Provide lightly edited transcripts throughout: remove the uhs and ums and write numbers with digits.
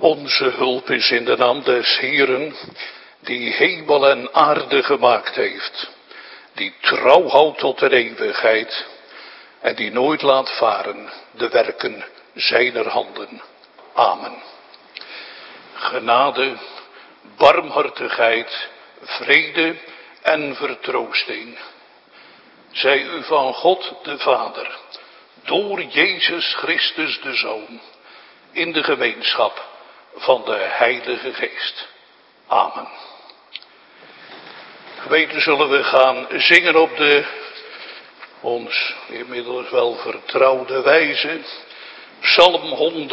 Onze hulp is in de naam des Heeren, die hemel en aarde gemaakt heeft, die trouw houdt tot de eeuwigheid en die nooit laat varen de werken zijner handen. Amen. Genade, barmhartigheid, vrede en vertroosting zij u van God de Vader, door Jezus Christus de Zoon, in de gemeenschap van de Heilige Geest. Amen. Gemeente, zullen we gaan zingen op de ons inmiddels wel vertrouwde wijze. Psalm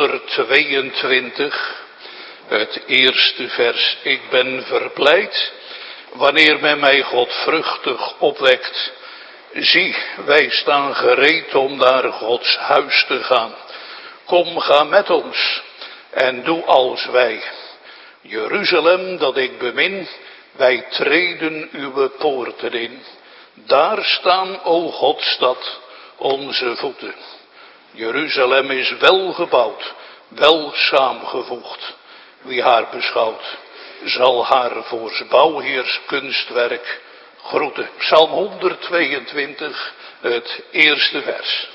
122, het eerste vers. Ik ben verblijd wanneer men mij godvruchtig opwekt. Zie, wij staan gereed om naar Gods huis te gaan. Kom, ga met ons en doe als wij. Jeruzalem, dat ik bemin, wij treden uw poorten in. Daar staan, o Godstad, onze voeten. Jeruzalem is wel gebouwd, wel saamgevoegd. Wie haar beschouwt, zal haar voor bouwheers kunstwerk groeten. Psalm 122, het eerste vers.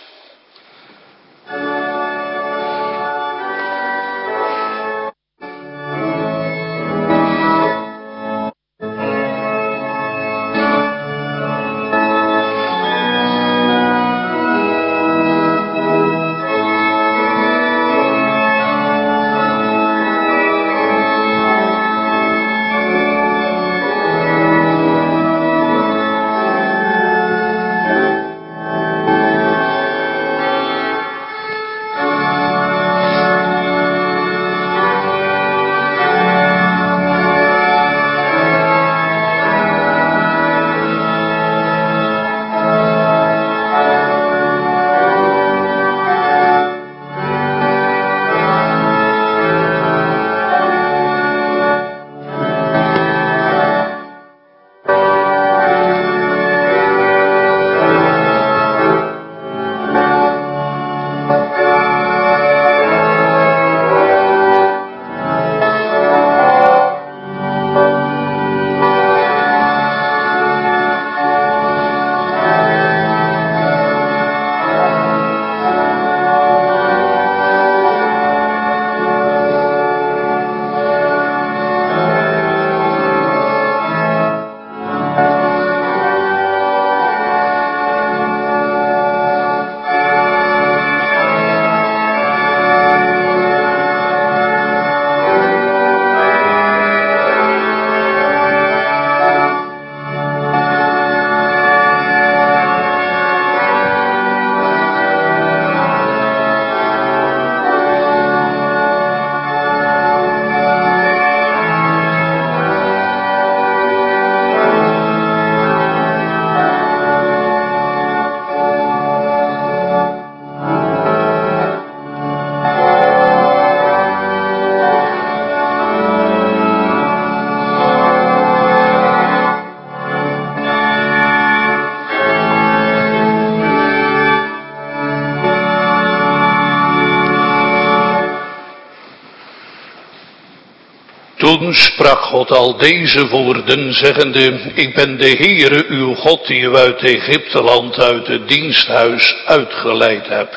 Toen sprak God al deze woorden, zeggende, ik ben de Heere uw God die u uit Egypteland uit het diensthuis uitgeleid hebt.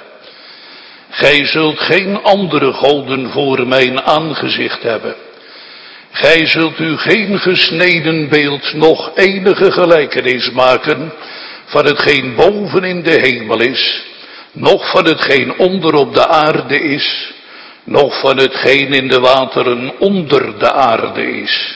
Gij zult geen andere goden voor mijn aangezicht hebben. Gij zult u geen gesneden beeld, nog enige gelijkenis maken van hetgeen boven in de hemel is, noch van hetgeen onder op de aarde is, noch van hetgeen in de wateren onder de aarde is.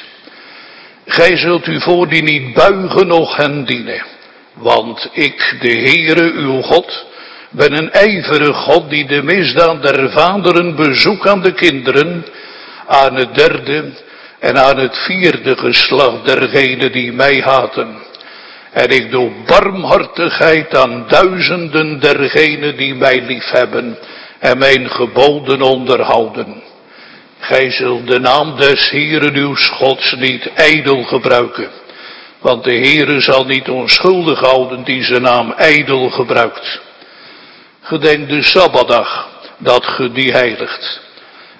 Gij zult u voor die niet buigen, noch hen dienen. Want ik, de Heere uw God, ben een ijverig God die de misdaad der vaderen bezoekt aan de kinderen, aan het derde en aan het vierde geslacht dergenen die mij haten. En ik doe barmhartigheid aan duizenden dergenen die mij liefhebben en mijn geboden onderhouden. Gij zult de naam des Heeren uw Gods niet ijdel gebruiken, want de Heere zal niet onschuldig houden die zijn naam ijdel gebruikt. Gedenk de Sabbatdag, dat ge die heiligt.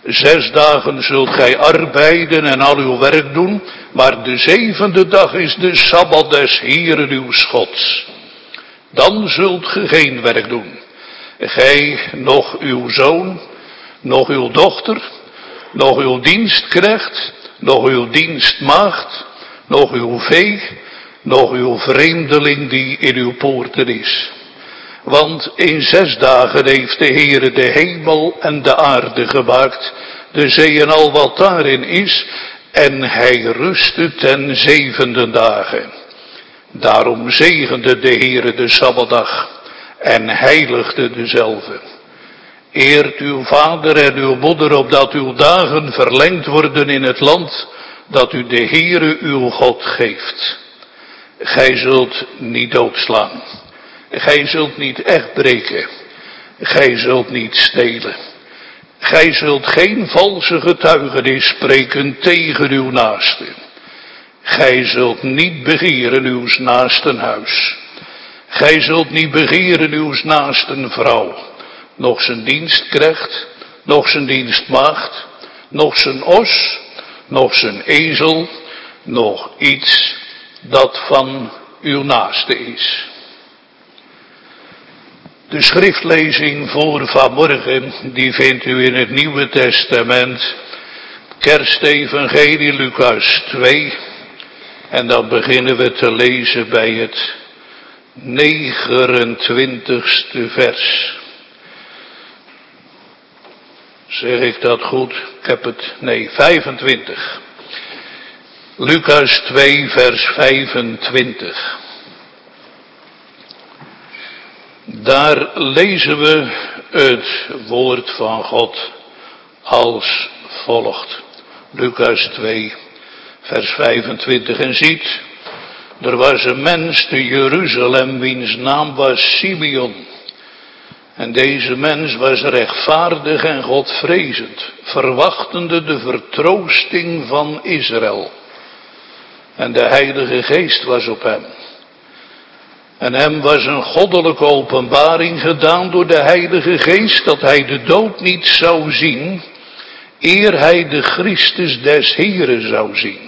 6 dagen zult gij arbeiden en al uw werk doen, maar de 7e dag is de Sabbat des Heeren uw Gods. Dan zult ge geen werk doen. Gij, nog uw zoon, nog uw dochter, nog uw dienstknecht, nog uw dienstmaagd, nog uw vee, nog uw vreemdeling die in uw poorten is. Want in 6 dagen heeft de Heere de hemel en de aarde gemaakt, de zee en al wat daarin is, en hij rustte ten 7e dagen. Daarom zegende de Heere de Sabbatdag en heiligde dezelve. Eert uw vader en uw moeder, opdat uw dagen verlengd worden in het land dat u de Heere uw God geeft. Gij zult niet doodslaan. Gij zult niet echt breken. Gij zult niet stelen. Gij zult geen valse getuigenis spreken tegen uw naaste. Gij zult niet begeren uw naasten huis. Gij zult niet begeren uw naasten vrouw, nog zijn dienstknecht, nog zijn dienstmaagd, nog zijn os, nog zijn ezel, nog iets dat van uw naaste is. De schriftlezing voor vanmorgen, die vindt u in het Nieuwe Testament, Kerstevangelie Lucas 2. En dan beginnen we te lezen bij het 29ste vers. Zeg ik dat goed? Ik heb het, 25. Lucas 2 vers 25. Daar lezen we het woord van God als volgt. Lucas 2 vers 25. En ziet, er was een mens te Jeruzalem wiens naam was Simeon. En deze mens was rechtvaardig en Godvrezend, verwachtende de vertroosting van Israël. En de Heilige Geest was op hem. En hem was een goddelijke openbaring gedaan door de Heilige Geest, dat hij de dood niet zou zien, eer hij de Christus des Heeren zou zien.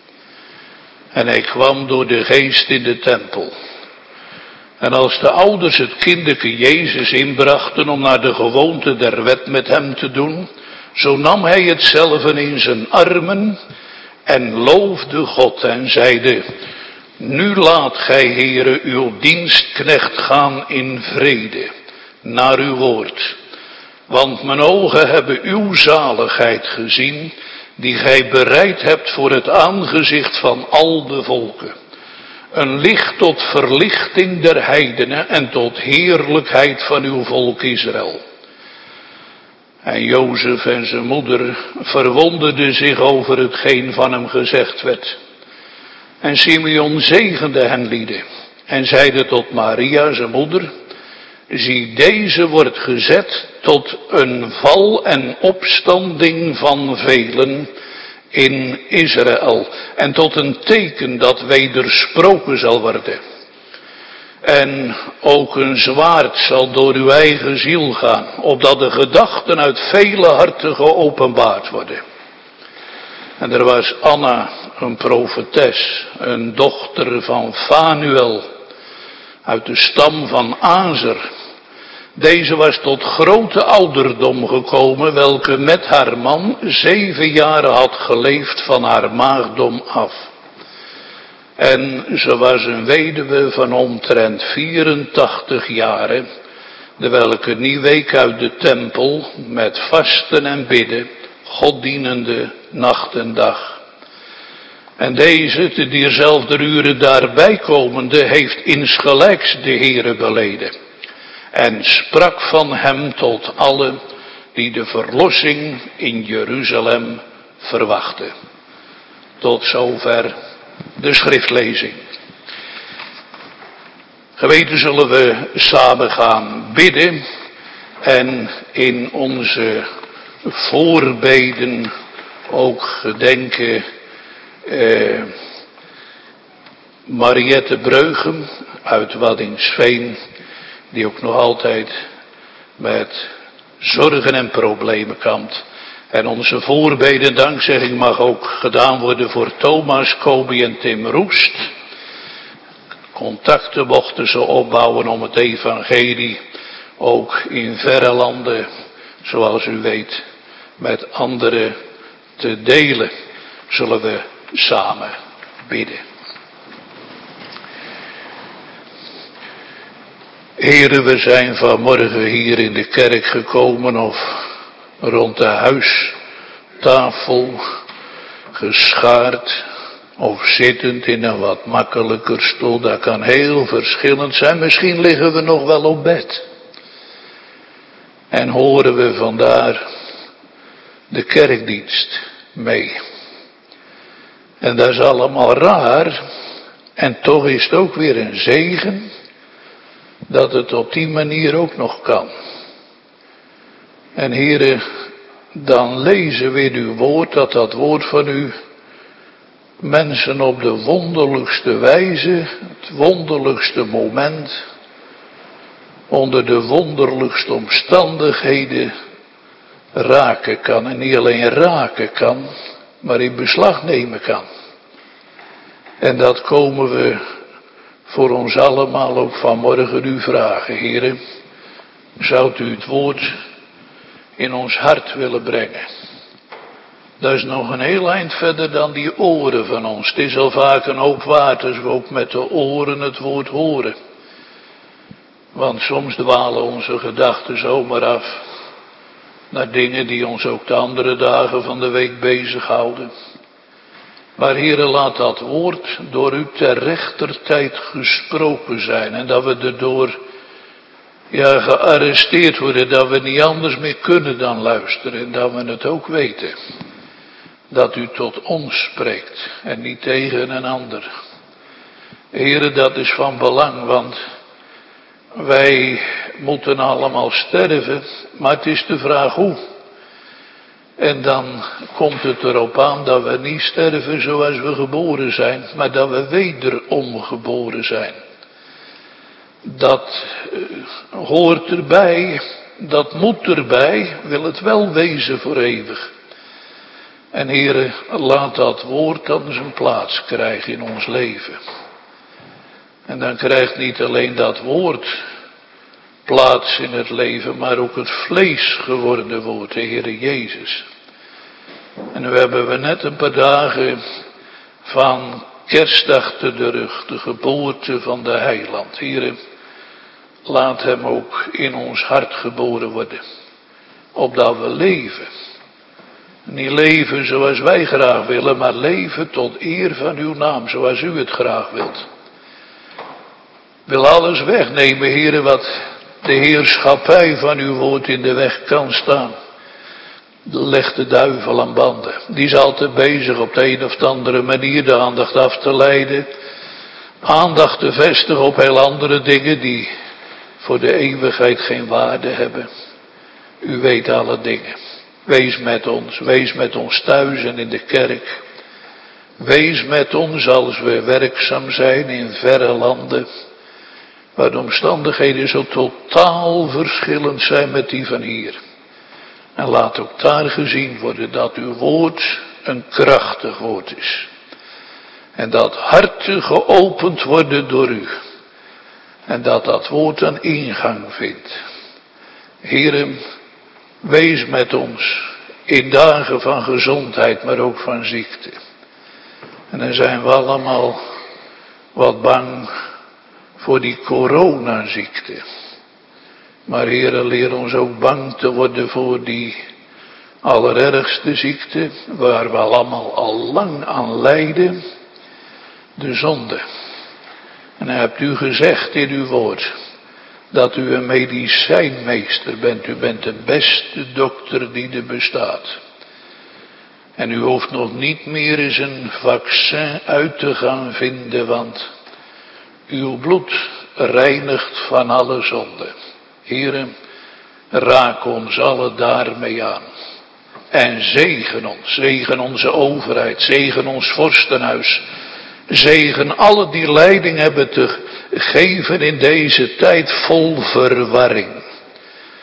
En hij kwam door de Geest in de tempel. En als de ouders het kinderke Jezus inbrachten om naar de gewoonte der wet met hem te doen, zo nam hij hetzelve in zijn armen en loofde God en zeide, nu laat gij, Heere, uw dienstknecht gaan in vrede, naar uw woord. Want mijn ogen hebben uw zaligheid gezien, die gij bereid hebt voor het aangezicht van al de volken. Een licht tot verlichting der heidenen en tot heerlijkheid van uw volk Israël. En Jozef en zijn moeder verwonderden zich over hetgeen van hem gezegd werd. En Simeon zegende hen lieden en zeide tot Maria, zijn moeder, zie, deze wordt gezet tot een val en opstanding van velen in Israël. En tot een teken dat wedersproken zal worden. En ook een zwaard zal door uw eigen ziel gaan, opdat de gedachten uit vele harten geopenbaard worden. En er was Anna, een profetes, een dochter van Fanuel, uit de stam van Azer. Deze was tot grote ouderdom gekomen, welke met haar man 7 jaren had geleefd van haar maagdom af. En ze was een weduwe van omtrent 84 jaren, de welke niet week uit de tempel met vasten en bidden, God dienende nacht en dag. En deze, te diezelfde uren daarbij komende, heeft insgelijks de Heere beleden. En sprak van hem tot allen die de verlossing in Jeruzalem verwachten. Tot zover de schriftlezing. Geweten zullen we samen gaan bidden en in onze voorbeden ook gedenken Mariette Breugem uit Waddinxveen, die ook nog altijd met zorgen en problemen kampt. En onze voorbeden dankzegging mag ook gedaan worden voor Thomas, Kobi en Tim Roest. Contacten mochten ze opbouwen om het evangelie ook in verre landen, zoals u weet, met anderen te delen. Zullen we samen bidden. Heren, we zijn vanmorgen hier in de kerk gekomen of rond de huistafel geschaard of zittend in een wat makkelijker stoel. Dat kan heel verschillend zijn. Misschien liggen we nog wel op bed. En horen we vandaar de kerkdienst mee. En dat is allemaal raar. En toch is het ook weer een zegen dat het op die manier ook nog kan. En heren, dan lezen we in uw woord dat woord van u mensen op de wonderlijkste wijze, het wonderlijkste moment, onder de wonderlijkste omstandigheden raken kan. En niet alleen raken kan, maar in beslag nemen kan. En dat komen we voor ons allemaal ook vanmorgen u vragen, heren. Zou u het woord in ons hart willen brengen? Dat is nog een heel eind verder dan die oren van ons. Het is al vaak een hoop waard als we ook met de oren het woord horen. Want soms dwalen onze gedachten zomaar af naar dingen die ons ook de andere dagen van de week bezighouden. Maar heren, laat dat woord door u ter rechtertijd gesproken zijn. En dat we erdoor gearresteerd worden. Dat we niet anders meer kunnen dan luisteren. En dat we het ook weten. Dat u tot ons spreekt. En niet tegen een ander. Heren, dat is van belang. Want wij moeten allemaal sterven. Maar het is de vraag hoe. En dan komt het erop aan dat we niet sterven zoals we geboren zijn, maar dat we wederom geboren zijn. Dat hoort erbij, dat moet erbij, wil het wel wezen voor eeuwig. En heren, laat dat woord dan zijn plaats krijgen in ons leven. En dan krijgt niet alleen dat woord plaats in het leven, maar ook het vlees geworden woord, de Heere Jezus. En nu hebben we net een paar dagen van kerstdag achter de rug, de geboorte van de Heiland. Heere, laat hem ook in ons hart geboren worden, opdat we leven. Niet leven zoals wij graag willen, maar leven tot eer van uw naam, zoals u het graag wilt. Wil alles wegnemen, Heere, wat de heerschappij van uw woord in de weg kan staan. Legt de duivel aan banden. Die is altijd bezig op de een of de andere manier de aandacht af te leiden. Aandacht te vestigen op heel andere dingen die voor de eeuwigheid geen waarde hebben. U weet alle dingen. Wees met ons thuis en in de kerk. Wees met ons als we werkzaam zijn in verre landen. Waar de omstandigheden zo totaal verschillend zijn met die van hier. En laat ook daar gezien worden dat uw woord een krachtig woord is. En dat harten geopend worden door u. En dat dat woord een ingang vindt. Heere, wees met ons in dagen van gezondheid, maar ook van ziekte. En dan zijn we allemaal wat bang voor die coronaziekte. Maar Heere, leer ons ook bang te worden voor die allerergste ziekte, waar we allemaal al lang aan lijden, de zonde. En dan hebt u gezegd in uw woord, dat u een medicijnmeester bent. U bent de beste dokter die er bestaat. En u hoeft nog niet meer eens een vaccin uit te gaan vinden, want uw bloed reinigt van alle zonde. Heere, raak ons alle daarmee aan. En zegen onze overheid, zegen ons vorstenhuis. Zegen alle die leiding hebben te geven in deze tijd vol verwarring.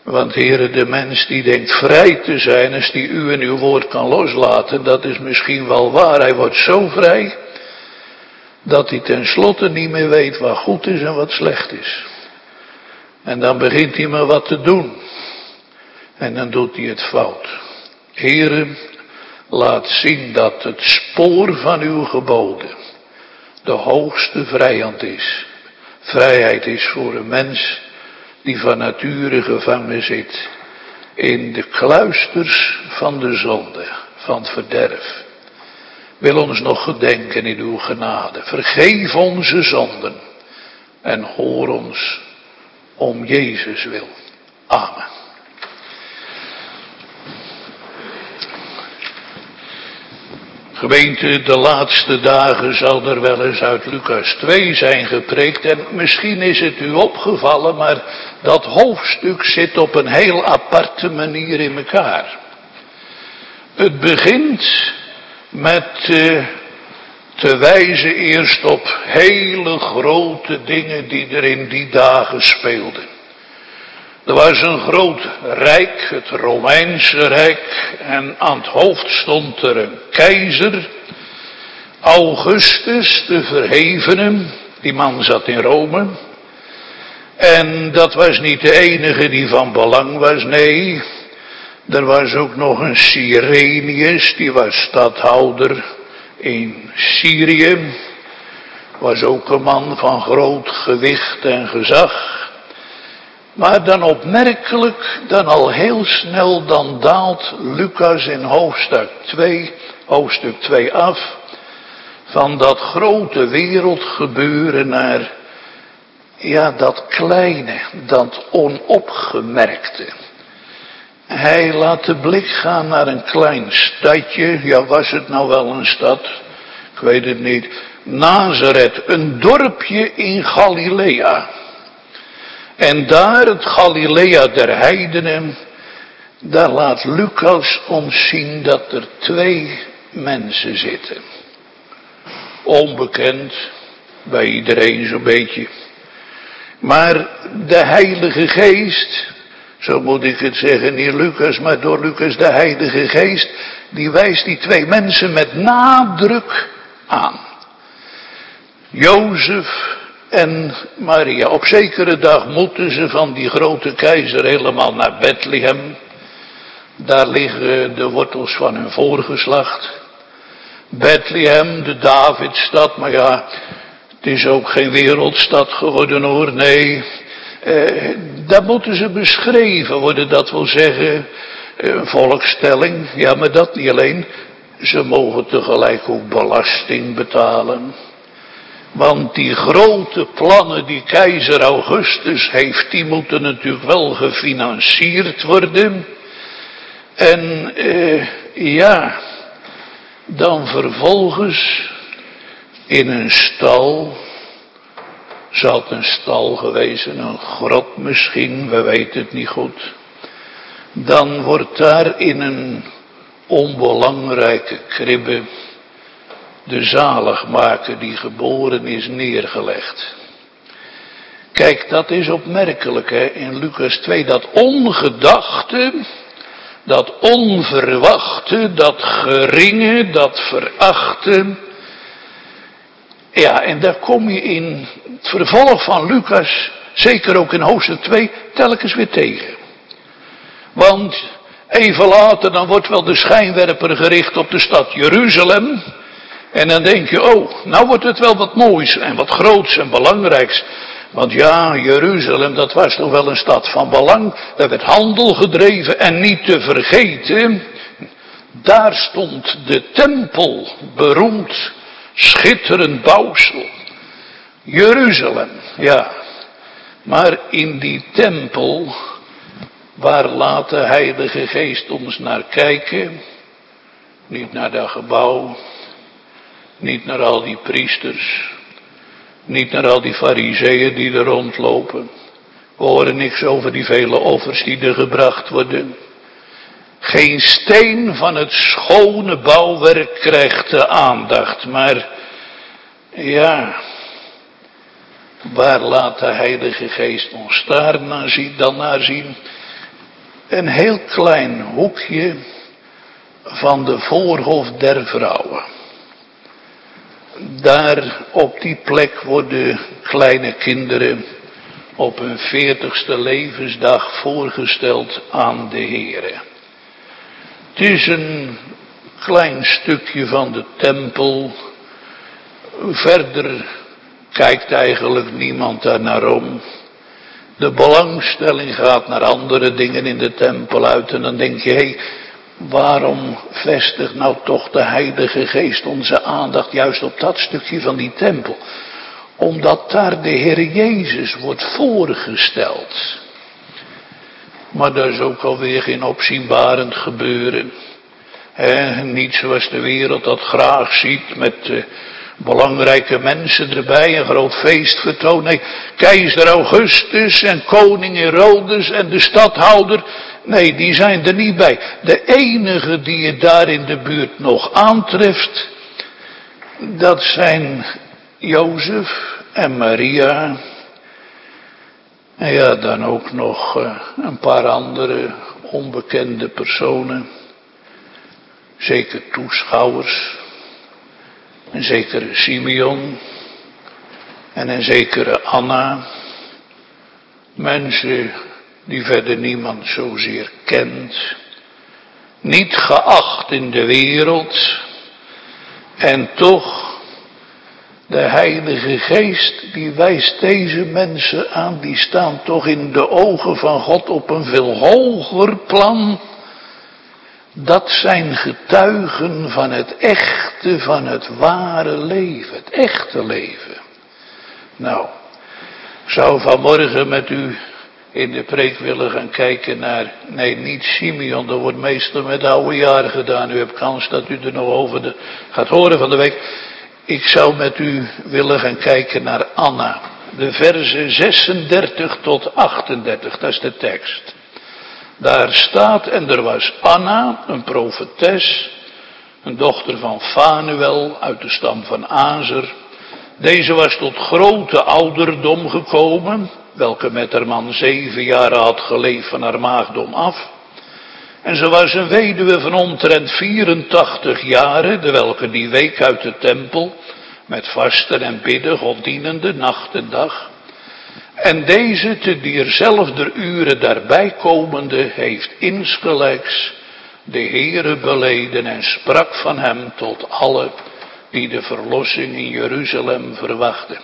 Want Heere, de mens die denkt vrij te zijn, als die u en uw woord kan loslaten, dat is misschien wel waar. Hij wordt zo vrij, dat hij tenslotte niet meer weet wat goed is en wat slecht is. En dan begint hij maar wat te doen. En dan doet hij het fout. Heere, laat zien dat het spoor van uw geboden de hoogste vrijheid is. Vrijheid is voor een mens die van nature gevangen zit in de kluisters van de zonde, van het verderf. Wil ons nog gedenken in uw genade. Vergeef onze zonden en hoor ons om Jezus wil. Amen. Gemeente, de laatste dagen zal er wel eens uit Lucas 2 zijn gepreekt. En misschien is het u opgevallen, maar dat hoofdstuk zit op een heel aparte manier in elkaar. Het begint met te wijzen eerst op hele grote dingen die er in die dagen speelden. Er was een groot rijk, het Romeinse Rijk, en aan het hoofd stond er een keizer, Augustus de Verhevene, die man zat in Rome. En dat was niet de enige die van belang was, nee, er was ook nog een Cyrenius, die was stadhouder in Syrië, was ook een man van groot gewicht en gezag. Maar dan opmerkelijk, dan al heel snel, dan daalt Lucas in hoofdstuk 2 af, van dat grote wereldgebeuren naar, ja, dat kleine, dat onopgemerkte. Hij laat de blik gaan naar een klein stadje, ja, was het nou wel een stad? Ik weet het niet. Nazareth, een dorpje in Galilea. En daar, het Galilea der heidenen, daar laat Lucas ons zien dat er 2 mensen zitten. Onbekend, bij iedereen zo'n beetje. Maar de Heilige Geest, zo moet ik het zeggen, niet Lucas, maar door Lucas de Heilige Geest, die wijst die 2 mensen met nadruk aan. Jozef en Maria. Op zekere dag moeten ze van die grote keizer helemaal naar Bethlehem. Daar liggen de wortels van hun voorgeslacht. Bethlehem, de Davidstad, maar ja, het is ook geen wereldstad geworden hoor, nee. Daar moeten ze beschreven worden, dat wil zeggen, een volkstelling. Ja, maar dat niet alleen. Ze mogen tegelijk ook belasting betalen. Want die grote plannen die keizer Augustus heeft, die moeten natuurlijk wel gefinancierd worden. En ja, dan vervolgens in een stal, zal het een stal geweest zijn, een grot misschien, we weten het niet goed. Dan wordt daar in een onbelangrijke kribbe de zaligmaker die geboren is neergelegd. Kijk, dat is opmerkelijk hè, in Lucas 2, dat ongedachte, dat onverwachte, dat geringe, dat verachte. Ja, en daar kom je in het vervolg van Lucas, zeker ook in hoofdstuk 2, telkens weer tegen. Want even later, dan wordt wel de schijnwerper gericht op de stad Jeruzalem. En dan denk je, oh, nou wordt het wel wat moois en wat groots en belangrijks. Want ja, Jeruzalem, dat was toch wel een stad van belang. Daar werd handel gedreven en niet te vergeten, daar stond de tempel, beroemd, schitterend bouwsel. Jeruzalem, ja. Maar in die tempel, waar laat de Heilige Geest ons naar kijken? Niet naar dat gebouw, niet naar al die priesters, niet naar al die farizeeën die er rondlopen. We horen niks over die vele offers die er gebracht worden. Geen steen van het schone bouwwerk krijgt de aandacht, maar ja, waar laat de Heilige Geest ons dan naar zien? een heel klein hoekje van de voorhof der vrouwen. Daar op die plek worden kleine kinderen op hun 40ste levensdag voorgesteld aan de Heere. Het is een klein stukje van de tempel. Verder kijkt eigenlijk niemand daar naar om. De belangstelling gaat naar andere dingen in de tempel uit. En dan denk je, hé, waarom vestigt nou toch de Heilige Geest onze aandacht juist op dat stukje van die tempel? Omdat daar de Heer Jezus wordt voorgesteld. Maar dat is ook alweer geen opzienbarend gebeuren. Niet zoals de wereld dat graag ziet met belangrijke mensen erbij, een groot feestvertoon. Nee, keizer Augustus en koning Herodes en de stadhouder. Nee, die zijn er niet bij. De enige die je daar in de buurt nog aantreft, dat zijn Jozef en Maria. En ja, dan ook nog een paar andere onbekende personen. Zeker toeschouwers. Een zekere Simeon. En een zekere Anna. Mensen die verder niemand zozeer kent. Niet geacht in de wereld. En toch, de Heilige Geest die wijst deze mensen aan. Die staan toch in de ogen van God op een veel hoger plan. Dat zijn getuigen van het echte, van het ware leven. Het echte leven. Nou, ik zou vanmorgen met u in de preek willen gaan kijken naar, nee, niet Simeon, dat wordt meestal met oude jaren gedaan. U hebt kans dat u er nog over gaat horen van de week. Ik zou met u willen gaan kijken naar Anna. De versen 36 tot 38, dat is de tekst. Daar staat, en er was Anna, een profetes, een dochter van Fanuel uit de stam van Azer. Deze was tot grote ouderdom gekomen, welke met haar man 7 jaren had geleefd van haar maagdom af. En ze was een weduwe van omtrent 84 jaren, de welke die week uit de tempel, met vasten en bidden, God dienende, nacht en dag. En deze te dierzelfde uren daarbij komende, heeft insgelijks de Heere beleden en sprak van hem tot alle die de verlossing in Jeruzalem verwachten.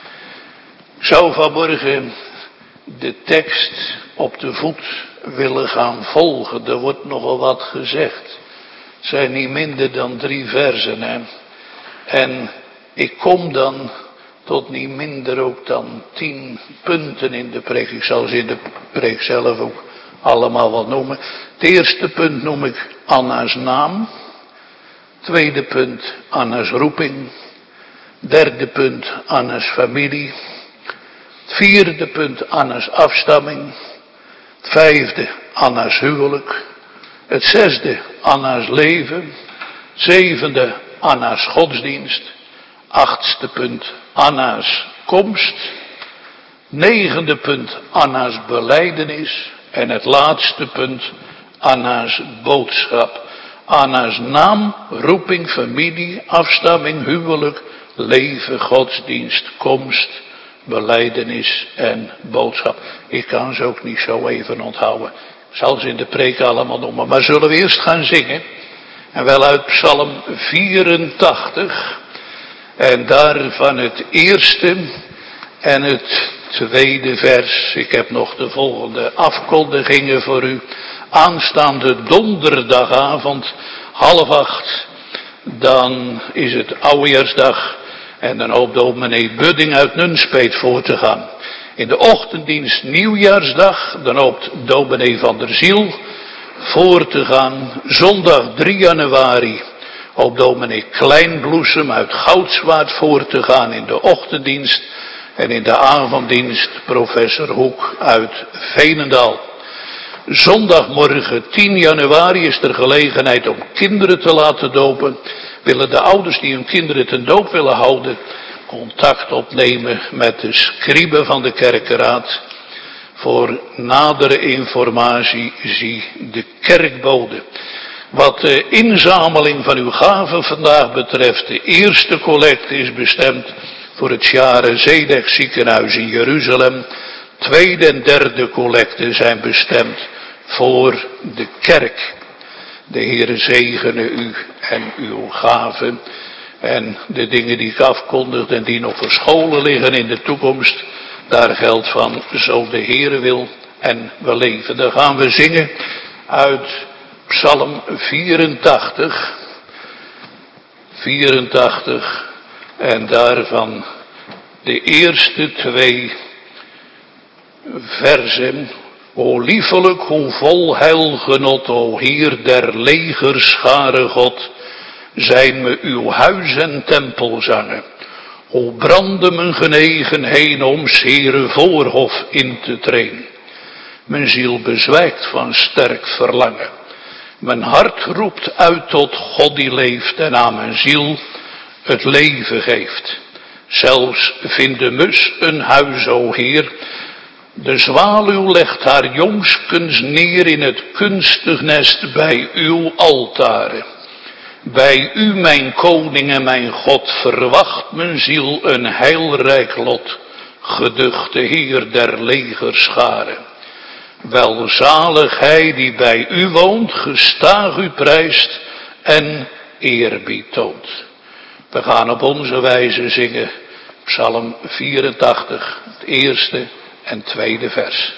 Ik zou vanmorgen de tekst op de voet willen gaan volgen. Er wordt nogal wat gezegd. Het zijn niet minder dan 3 versen. Hè? En ik kom dan tot niet minder ook dan 10 punten in de preek. Ik zal ze in de preek zelf ook allemaal wat noemen. Het eerste punt noem ik Anna's naam. Tweede punt Anna's roeping. Derde punt Anna's familie. Het vierde punt Anna's afstamming. Het vijfde Anna's huwelijk. Het zesde Anna's leven. Het zevende Anna's godsdienst. Achtste punt Anna's komst. Negende punt Anna's belijdenis. En het laatste punt Anna's boodschap. Anna's naam, roeping, familie, afstamming, huwelijk, leven, godsdienst, komst, belijdenis en boodschap. Ik kan ze ook niet zo even onthouden. Ik zal ze in de preek allemaal noemen. Maar zullen we eerst gaan zingen? En wel uit Psalm 84. En daarvan het eerste en het tweede vers. Ik heb nog de volgende afkondigingen voor u. Aanstaande donderdagavond, 7:30, dan is het oudejaarsdag. En dan hoopt dominee Budding uit Nunspeet voor te gaan. In de ochtenddienst nieuwjaarsdag, dan hoopt dominee van der Ziel voor te gaan. Zondag 3 januari hoopt dominee Kleinbloesem uit Goudswaard voor te gaan in de ochtenddienst. En in de avonddienst professor Hoek uit Veenendaal. Zondagmorgen 10 januari is er gelegenheid om kinderen te laten dopen. Willen de ouders die hun kinderen ten doop willen houden contact opnemen met de scribe van de kerkenraad. Voor nadere informatie zie de kerkbode. Wat de inzameling van uw gaven vandaag betreft, de eerste collecte is bestemd voor het Share Zedek ziekenhuis in Jeruzalem. Tweede en derde collecte zijn bestemd voor de kerk. De Heere zegene u en uw gaven. En de dingen die ik afkondigde en die nog verscholen liggen in de toekomst, daar geldt van, zo de Heere wil en we leven. Dan gaan we zingen uit Psalm 84. 84 en daarvan de eerste 2 versen. O liefelijk, hoe vol heilgenot, o Heer der legerscharen God, zijn me uw huis en tempelzangen. O brandde mijn genegenheid om 's Heere voorhof in te treden. Mijn ziel bezwijkt van sterk verlangen. Mijn hart roept uit tot God die leeft en aan mijn ziel het leven geeft. Zelfs vindt de mus een huis, o Heer. De zwaluw legt haar jongskens neer in het kunstig nest bij uw altaren. Bij u, mijn koning en mijn God, verwacht mijn ziel een heilrijk lot, geduchte Heer der legerscharen. Welzalig hij die bij u woont, gestaag u prijst en eerbied toont. We gaan op onze wijze zingen, Psalm 84, het eerste en tweede vers.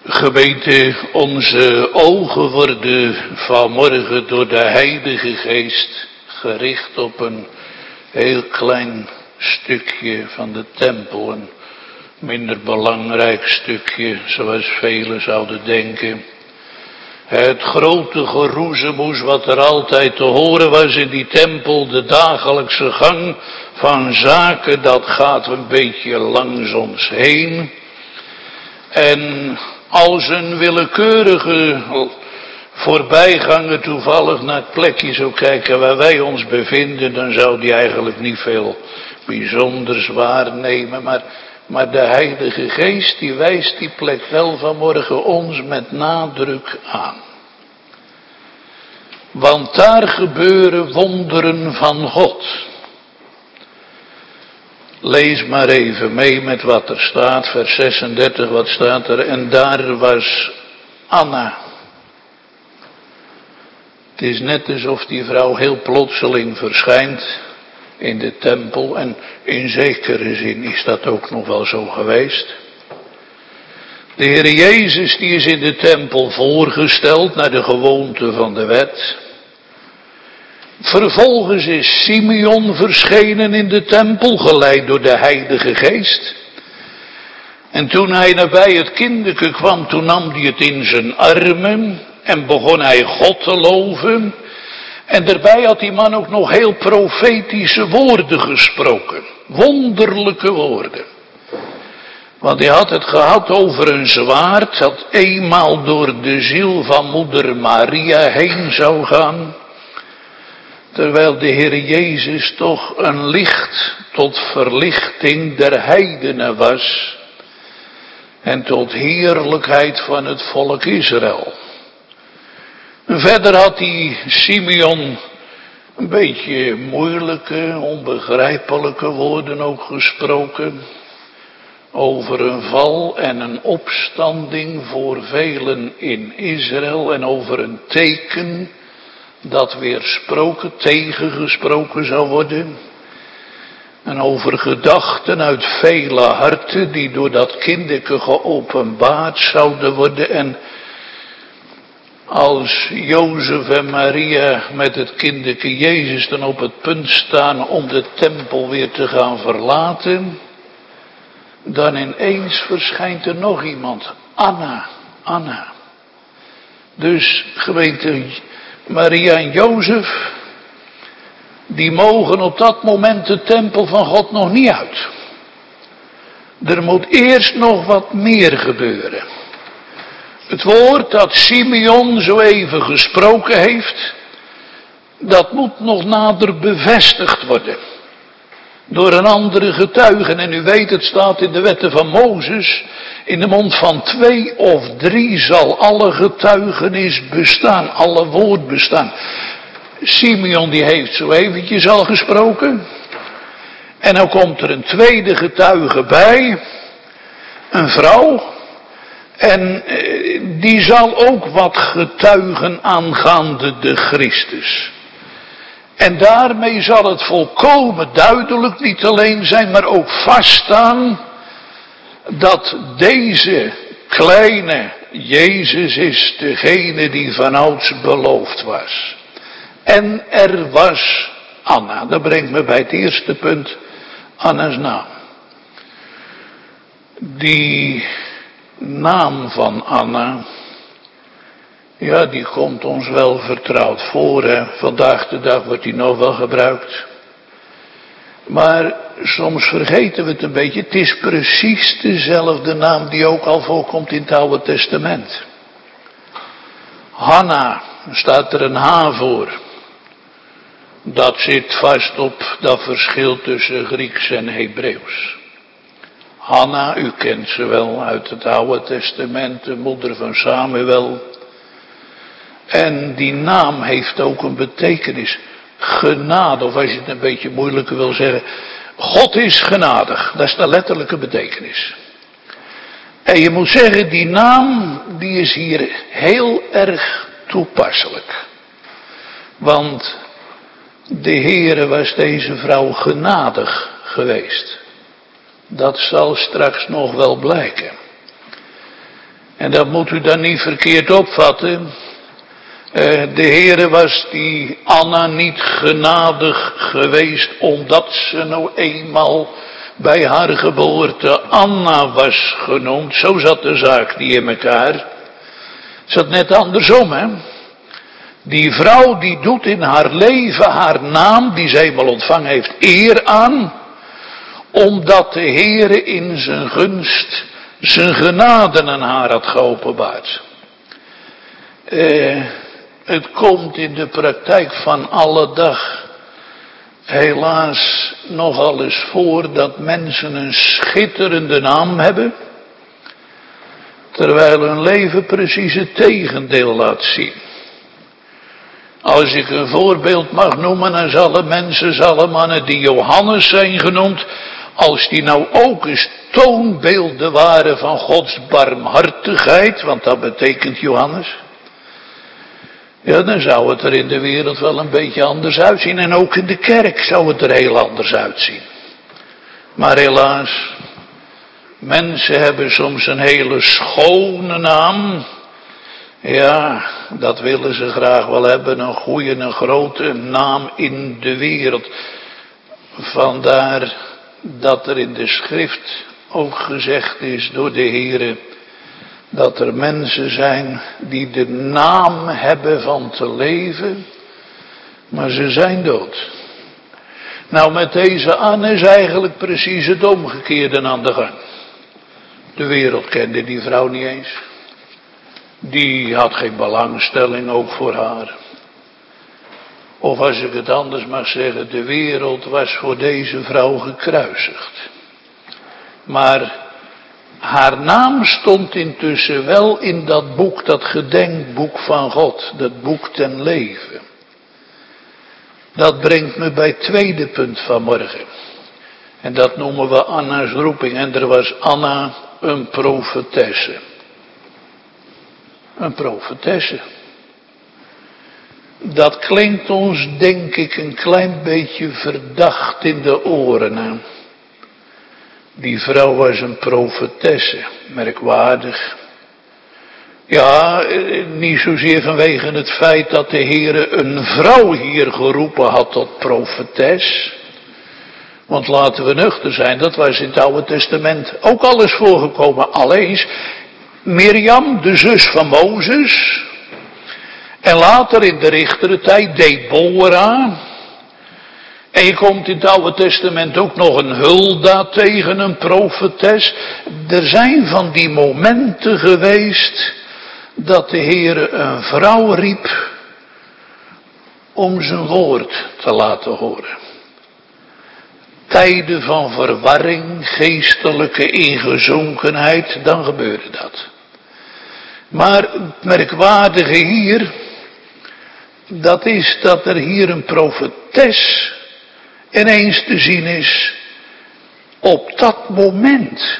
Gemeente, onze ogen worden vanmorgen door de Heilige Geest gericht op een heel klein stukje van de tempel. Een minder belangrijk stukje, zoals velen zouden denken. Het grote geroezemoes wat er altijd te horen was in die tempel, de dagelijkse gang van zaken, dat gaat een beetje langs ons heen. En als een willekeurige voorbijganger toevallig naar het plekje zou kijken waar wij ons bevinden, dan zou die eigenlijk niet veel bijzonders waarnemen. Maar de Heilige Geest die wijst die plek wel vanmorgen ons met nadruk aan. Want daar gebeuren wonderen van God. Lees maar even mee met wat er staat, vers 36, wat staat er? En daar was Anna. Het is net alsof die vrouw heel plotseling verschijnt in de tempel. En in zekere zin is dat ook nog wel zo geweest. De Heer Jezus die is in de tempel voorgesteld naar de gewoonte van de wet. Vervolgens is Simeon verschenen in de tempel, geleid door de Heilige Geest. En toen hij nabij het kinderke kwam, toen nam hij het in zijn armen en begon hij God te loven. En daarbij had die man ook nog heel profetische woorden gesproken. Wonderlijke woorden. Want hij had het gehad over een zwaard dat eenmaal door de ziel van moeder Maria heen zou gaan. Terwijl de Heer Jezus toch een licht tot verlichting der heidenen was. En tot heerlijkheid van het volk Israël. Verder had die Simeon een beetje moeilijke, onbegrijpelijke woorden ook gesproken. Over een val en een opstanding voor velen in Israël. En over een teken dat weersproken, tegengesproken zou worden. En over gedachten uit vele harten die door dat kinderke geopenbaard zouden worden. En als Jozef en Maria met het kinderke Jezus dan op het punt staan om de tempel weer te gaan verlaten, dan ineens verschijnt er nog iemand. Anna. Dus gemeente, Maria en Jozef, die mogen op dat moment de tempel van God nog niet uit. Er moet eerst nog wat meer gebeuren. Het woord dat Simeon zo even gesproken heeft, dat moet nog nader bevestigd worden. Door een andere getuige. En u weet, het staat in de wetten van Mozes, in de mond van 2 of 3 zal alle getuigenis bestaan, alle woord bestaan. Simeon die heeft zo eventjes al gesproken. En dan komt er een tweede getuige bij, een vrouw. En die zal ook wat getuigen aangaande de Christus. En daarmee zal het volkomen duidelijk niet alleen zijn, maar ook vaststaan dat deze kleine Jezus is degene die vanouds beloofd was. En er was Anna. Dat brengt me bij het eerste punt, Anna's naam. Die naam van Anna, ja, die komt ons wel vertrouwd voor. Hè? Vandaag de dag wordt die nog wel gebruikt. Maar soms vergeten we het een beetje. Het is precies dezelfde naam die ook al voorkomt in het Oude Testament. Hanna, staat er een H voor. Dat zit vast op dat verschil tussen Grieks en Hebreeuws. Hanna, u kent ze wel uit het Oude Testament, de moeder van Samuel. En die naam heeft ook een betekenis. Genade, of als je het een beetje moeilijker wil zeggen. God is genadig, dat is de letterlijke betekenis. En je moet zeggen, die naam, die is hier heel erg toepasselijk. Want de Heere was deze vrouw genadig geweest. Dat zal straks nog wel blijken. En dat moet u dan niet verkeerd opvatten. De Heere was die Anna niet genadig geweest, omdat ze nou eenmaal bij haar geboorte Anna was genoemd. Zo zat de zaak niet in elkaar. Het zat net andersom, hè. Die vrouw die doet in haar leven haar naam, die ze eenmaal ontvangen heeft, eer aan, omdat de Heere in zijn gunst zijn genade aan haar had geopenbaard. Het komt in de praktijk van alle dag helaas nogal eens voor dat mensen een schitterende naam hebben, terwijl hun leven precies het tegendeel laat zien. Als ik een voorbeeld mag noemen, dan zullen mannen die Johannes zijn genoemd, als die nou ook eens toonbeelden waren van Gods barmhartigheid, want dat betekent Johannes, ja, dan zou het er in de wereld wel een beetje anders uitzien. En ook in de kerk zou het er heel anders uitzien. Maar helaas, mensen hebben soms een hele schone naam. Ja, dat willen ze graag wel hebben, een goede, een grote naam in de wereld. Vandaar dat er in de schrift ook gezegd is door de Heere, dat er mensen zijn die de naam hebben van te leven, maar ze zijn dood. Nou, met deze Anne is eigenlijk precies het omgekeerde aan de gang. De wereld kende die vrouw niet eens. Die had geen belangstelling ook voor haar. Of als ik het anders mag zeggen, de wereld was voor deze vrouw gekruisigd. Maar haar naam stond intussen wel in dat boek, dat gedenkboek van God, dat boek ten leven. Dat brengt me bij het tweede punt van morgen. En dat noemen we Anna's roeping. En er was Anna een profetesse. Een profetesse. Dat klinkt ons, denk ik, een klein beetje verdacht in de oren aan. Die vrouw was een profetesse, merkwaardig. Ja, niet zozeer vanwege het feit dat de Heere een vrouw hier geroepen had tot profetes. Want laten we nuchter zijn, dat was in het Oude Testament ook al eens voorgekomen. Alleen Mirjam, de zus van Mozes. En later in de richterentijd Deborah. En je komt in het Oude Testament ook nog een Hulda tegen, een profetes. Er zijn van die momenten geweest dat de Heere een vrouw riep om zijn woord te laten horen. Tijden van verwarring, geestelijke ingezonkenheid, dan gebeurde dat. Maar het merkwaardige hier, dat is dat er hier een profetes ineens te zien is op dat moment.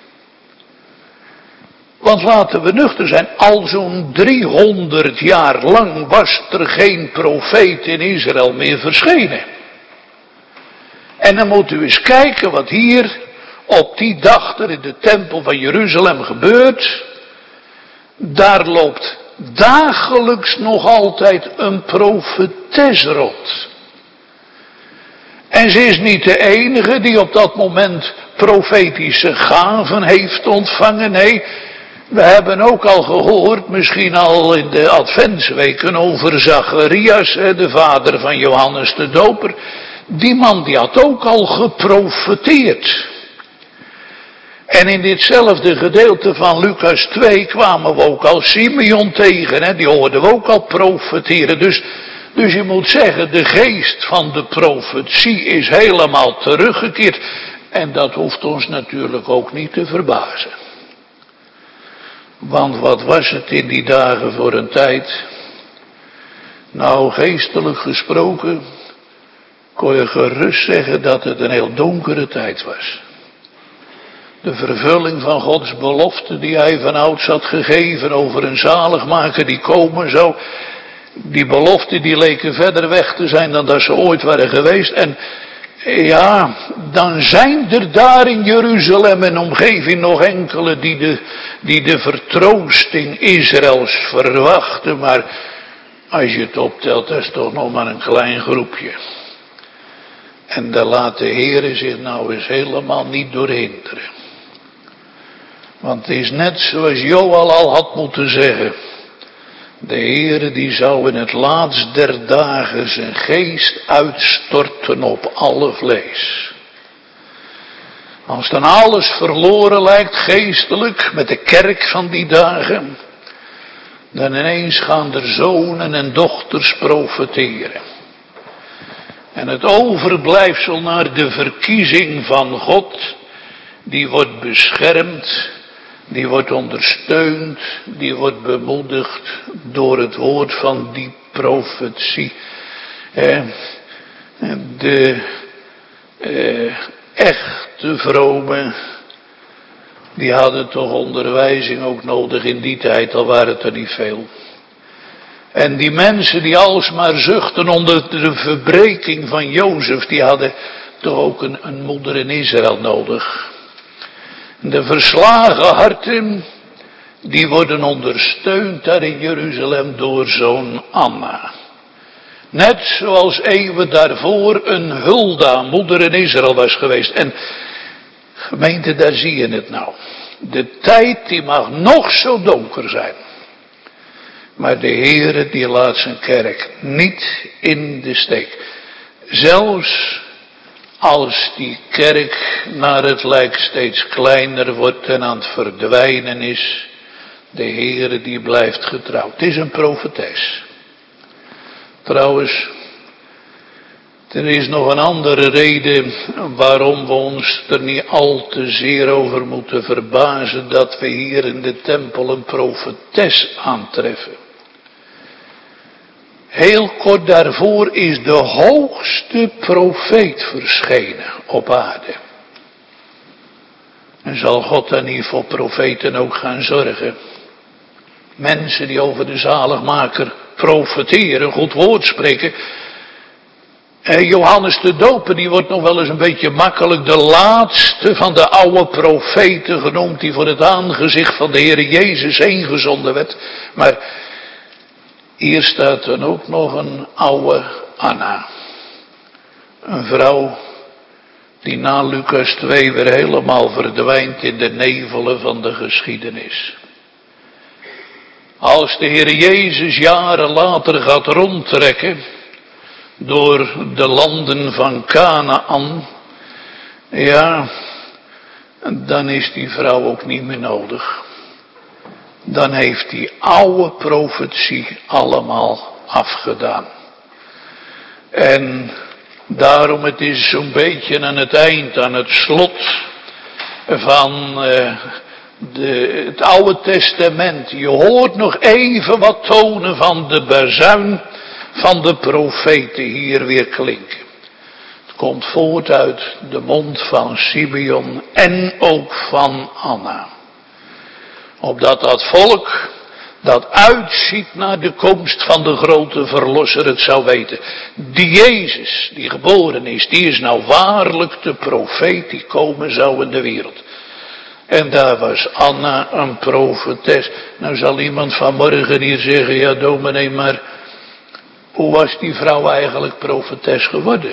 Want laten we nuchter zijn, al zo'n 300 jaar lang was er geen profeet in Israël meer verschenen. En dan moet u eens kijken wat hier op die dag er in de tempel van Jeruzalem gebeurt. Daar loopt dagelijks nog altijd een profetes rond. En ze is niet de enige die op dat moment profetische gaven heeft ontvangen. Nee, we hebben ook al gehoord, misschien al in de adventsweken, over Zacharias, de vader van Johannes de Doper. Die man die had ook al geprofeteerd. En in ditzelfde gedeelte van Lucas 2 kwamen we ook al Simeon tegen. Hè? Die hoorden we ook al profeteren. Dus je moet zeggen, de geest van de profetie is helemaal teruggekeerd. En dat hoeft ons natuurlijk ook niet te verbazen. Want wat was het in die dagen voor een tijd? Nou, geestelijk gesproken kon je gerust zeggen dat het een heel donkere tijd was. De vervulling van Gods belofte die hij van ouds had gegeven over een zaligmaker die komen zou. Die beloften die leken verder weg te zijn dan dat ze ooit waren geweest. En Ja, dan zijn er daar in Jeruzalem en omgeving nog enkele die de vertroosting Israëls verwachten. Maar als je het optelt, dat is toch nog maar een klein groepje. En daar laat de Heere zich nou eens helemaal niet door hinderen. Want het is net zoals Joël al had moeten zeggen. De Heere die zou in het laatst der dagen zijn geest uitstorten op alle vlees. Als dan alles verloren lijkt geestelijk met de kerk van die dagen. Dan ineens gaan er zonen en dochters profeteren. En het overblijfsel naar de verkiezing van God. Die wordt beschermd. Die wordt ondersteund, die wordt bemoedigd door het woord van die profetie. De echte vromen, die hadden toch onderwijzing ook nodig in die tijd, al waren het er niet veel. En die mensen die alsmaar zuchten onder de verbreking van Jozef, die hadden toch ook een moeder in Israël nodig. De verslagen harten, die worden ondersteund daar in Jeruzalem door zo'n Anna. Net zoals eeuwen daarvoor een Hulda, moeder in Israël was geweest. En gemeente, daar zie je het nou. De tijd die mag nog zo donker zijn. Maar de Heere die laat zijn kerk niet in de steek. Zelfs als die kerk naar het lijkt steeds kleiner wordt en aan het verdwijnen is. De Heere die blijft getrouw. Het is een profetes. Trouwens, er is nog een andere reden waarom we ons er niet al te zeer over moeten verbazen dat we hier in de tempel een profetes aantreffen. Heel kort daarvoor is de hoogste profeet verschenen op aarde. En zal God dan niet voor profeten ook gaan zorgen? Mensen die over de zaligmaker profeteren, goed woord spreken. Johannes de Doper, die wordt nog wel eens een beetje makkelijk de laatste van de oude profeten genoemd, die voor het aangezicht van de Heer Jezus heen gezonden werd. Maar hier staat dan ook nog een oude Anna. Een vrouw die na Lucas 2 weer helemaal verdwijnt in de nevelen van de geschiedenis. Als de Heer Jezus jaren later gaat rondtrekken door de landen van Kanaan, ja, dan is die vrouw ook niet meer nodig. Dan heeft die oude profetie allemaal afgedaan. En daarom, het is zo'n beetje aan het eind, aan het slot van het Oude Testament. Je hoort nog even wat tonen van de bazuin van de profeten hier weer klinken. Het komt voort uit de mond van Simeon en ook van Anna. Opdat dat volk dat uitziet naar de komst van de grote verlosser het zou weten. Die Jezus, die geboren is, die is nou waarlijk de profeet die komen zou in de wereld. En daar was Anna een profetes. Nou zal iemand vanmorgen hier zeggen, ja dominee, maar hoe was die vrouw eigenlijk profetes geworden?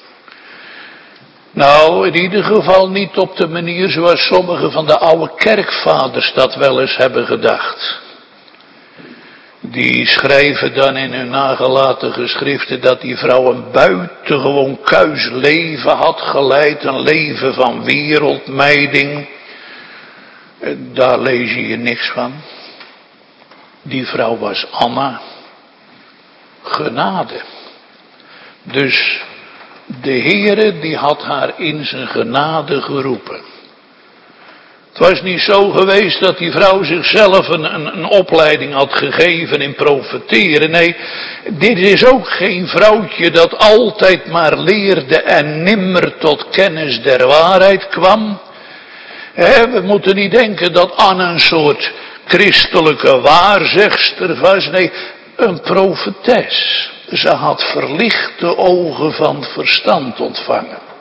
Nou, in ieder geval niet op de manier zoals sommige van de oude kerkvaders dat wel eens hebben gedacht. Die schrijven dan in hun nagelaten geschriften dat die vrouw een buitengewoon kuis leven had geleid. Een leven van wereldmijding. Daar lees je niks van. Die vrouw was Anna. Genade. Dus de Heere die had haar in zijn genade geroepen. Het was niet zo geweest dat die vrouw zichzelf een opleiding had gegeven in profeteren. Nee, dit is ook geen vrouwtje dat altijd maar leerde en nimmer tot kennis der waarheid kwam. We moeten niet denken dat Anna een soort christelijke waarzegster was. Nee, een profetes. Ze had verlichte ogen van verstand ontvangen.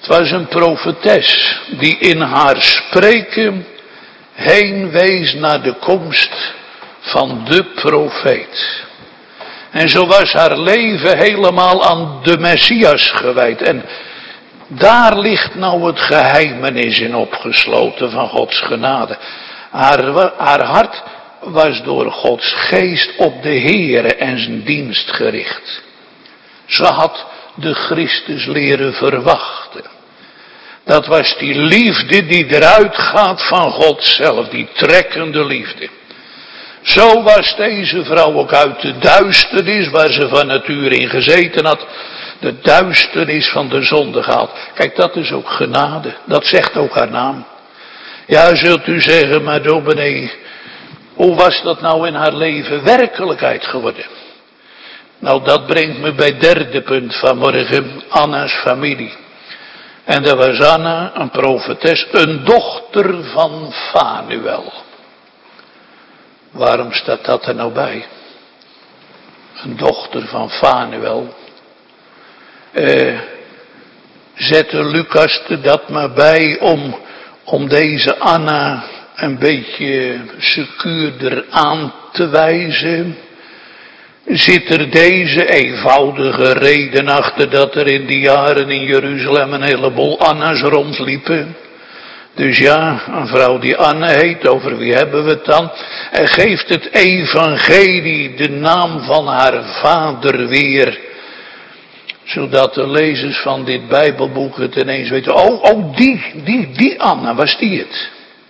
Het was een profetes die in haar spreken heen wees naar de komst van de profeet. En zo was haar leven helemaal aan de Messias gewijd. En daar ligt nou het geheimenis in opgesloten van Gods genade. Haar hart was door Gods geest op de Heere en zijn dienst gericht. Ze had de Christus leren verwachten. Dat was die liefde die eruit gaat van God zelf, die trekkende liefde. Zo was deze vrouw ook uit de duisternis, waar ze van nature in gezeten had, de duisternis van de zonde gehaald. Kijk, dat is ook genade, dat zegt ook haar naam. Ja, zult u zeggen, maar dominee, hoe was dat nou in haar leven werkelijkheid geworden? Nou, dat brengt me bij het derde punt van morgen, Anna's familie. En dat was Anna, een profetes, een dochter van Fanuel. Waarom staat dat er nou bij? Een dochter van Fanuel. Zette Lucas er dat maar bij om deze Anna een beetje secuurder aan te wijzen? Zit er deze eenvoudige reden achter dat er in die jaren in Jeruzalem een heleboel Anna's rondliepen? Dus ja, een vrouw die Anna heet, over wie hebben we het dan? En geeft het evangelie de naam van haar vader weer, zodat de lezers van dit Bijbelboek het ineens weten. Oh, die Anna, was die het?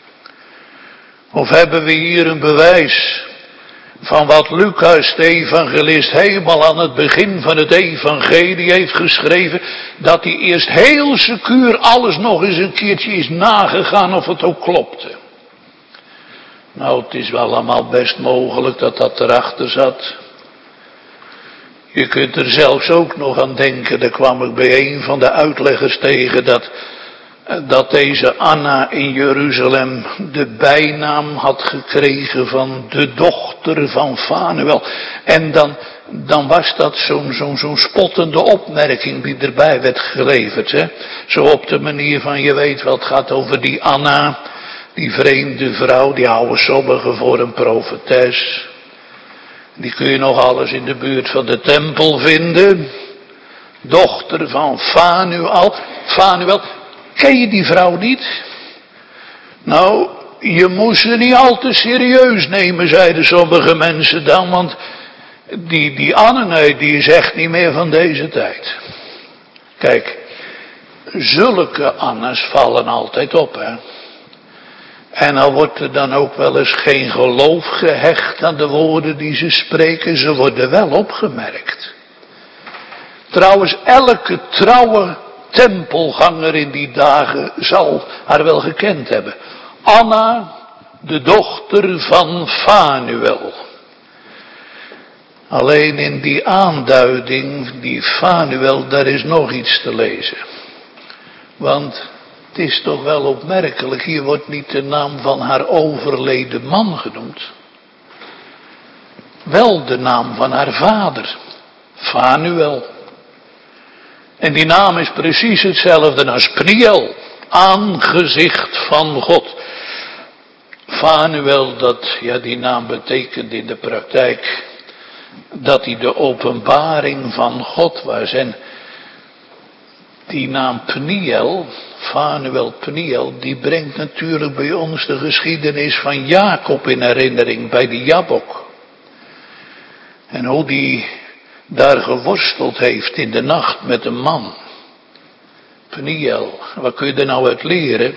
Of hebben we hier een bewijs van wat Lucas, de evangelist, helemaal aan het begin van het evangelie heeft geschreven, dat hij eerst heel secuur alles nog eens een keertje is nagegaan of het ook klopte. Nou, het is wel allemaal best mogelijk dat dat erachter zat. Je kunt er zelfs ook nog aan denken, daar kwam ik bij een van de uitleggers tegen, dat deze Anna in Jeruzalem de bijnaam had gekregen van de dochter van Fanuel. En dan was dat zo'n spottende opmerking die erbij werd geleverd. Hè? Zo op de manier van, je weet wel, het gaat over die Anna, die vreemde vrouw, die houden sommigen voor een profetes. Die kun je nog alles in de buurt van de tempel vinden. Dochter van Fanuel. Ken je die vrouw niet? Nou, je moest ze niet al te serieus nemen, zeiden sommige mensen dan, want die Anne, die is echt niet meer van deze tijd. Kijk, zulke Annes vallen altijd op, hè. En al wordt er dan ook wel eens geen geloof gehecht aan de woorden die ze spreken, ze worden wel opgemerkt. Trouwens, elke trouwe tempelganger in die dagen zal haar wel gekend hebben. Anna, de dochter van Fanuel. Alleen in die aanduiding, die Fanuel, daar is nog iets te lezen. Want het is toch wel opmerkelijk, hier wordt niet de naam van haar overleden man genoemd. Wel de naam van haar vader, Fanuel. En die naam is precies hetzelfde als Pniel, aangezicht van God. Fanuel, die naam betekent in de praktijk dat hij de openbaring van God was. En die naam Pniel, Fanuel Pniel, die brengt natuurlijk bij ons de geschiedenis van Jacob in herinnering bij de Jabok. En hoe die daar geworsteld heeft in de nacht met een man. Pniel, wat kun je er nou uit leren?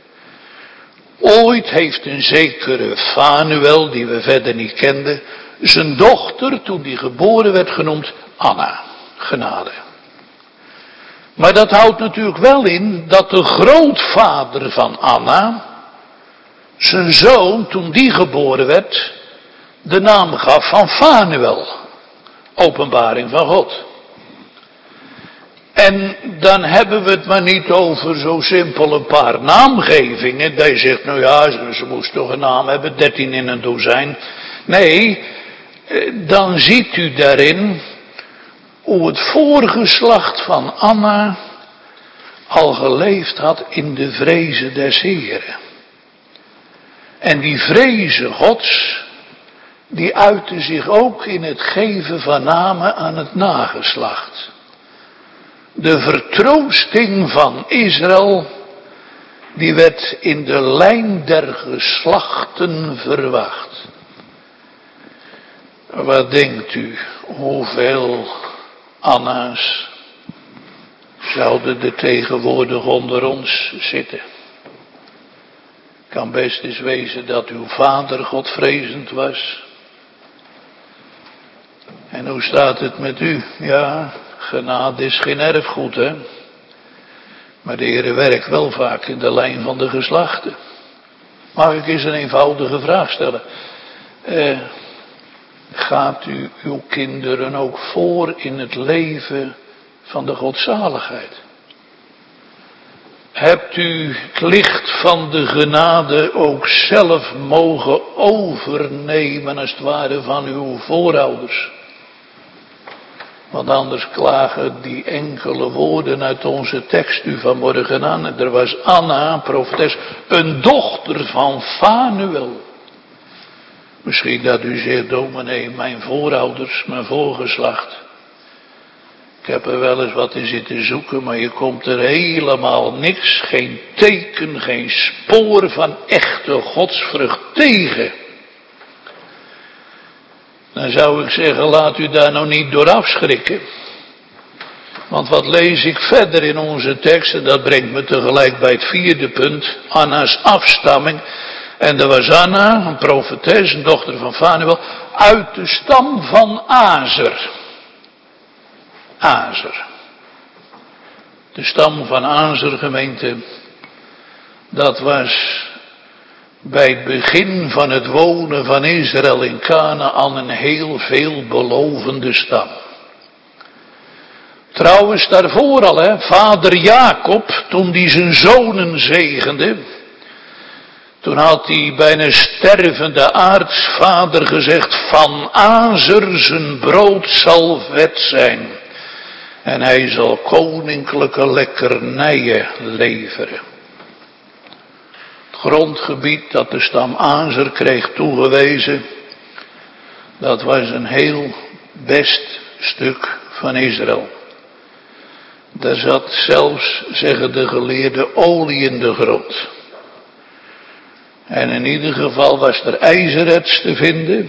Ooit heeft een zekere Fanuel, die we verder niet kenden, zijn dochter, toen die geboren werd, genoemd Anna, genade. Maar dat houdt natuurlijk wel in dat de grootvader van Anna, zijn zoon, toen die geboren werd, de naam gaf van Fanuel. Openbaring van God. En dan hebben we het maar niet over zo simpel een paar naamgevingen. Dat je zegt, nou ja, ze moest toch een naam hebben, 13 in een dozijn. Nee, dan ziet u daarin hoe het voorgeslacht van Anna al geleefd had in de vrezen des Heeren. En die vrezen Gods, die uitte zich ook in het geven van namen aan het nageslacht. De vertroosting van Israël, die werd in de lijn der geslachten verwacht. Wat denkt u, hoeveel Anna's zouden er tegenwoordig onder ons zitten? Kan best eens wezen dat uw vader godvrezend was. En hoe staat het met u? Ja, genade is geen erfgoed, hè. Maar de Heer werkt wel vaak in de lijn van de geslachten. Mag ik eens een eenvoudige vraag stellen? Gaat u uw kinderen ook voor in het leven van de godzaligheid? Hebt u het licht van de genade ook zelf mogen overnemen, als het ware, van uw voorouders? Want anders klagen die enkele woorden uit onze tekst u vanmorgen aan. Er was Anna, profetes, een dochter van Fanuel. Misschien dat u zegt, dominee, mijn voorouders, mijn voorgeslacht. Ik heb er wel eens wat in zitten zoeken, maar je komt er helemaal niks, geen teken, geen spoor van echte godsvrucht tegen. Dan zou ik zeggen, laat u daar nou niet door afschrikken. Want wat lees ik verder in onze teksten, dat brengt me tegelijk bij het vierde punt, Anna's afstamming. En er was Anna, een profetes, een dochter van Fanuel, uit de stam van Azer. Azer. De stam van Azer, gemeente, dat was bij het begin van het wonen van Israël in Kanaän een heel veelbelovende stam. Trouwens daarvoor al, hè, vader Jacob, toen hij zijn zonen zegende, toen had hij bij een stervende aartsvader gezegd, van Azer zijn brood zal vet zijn. En hij zal koninklijke lekkernijen leveren. Het grondgebied dat de stam Azer kreeg toegewezen, dat was een heel best stuk van Israël. Daar zat zelfs, zeggen de geleerden, olie in de grond. En in ieder geval was er ijzererts te vinden.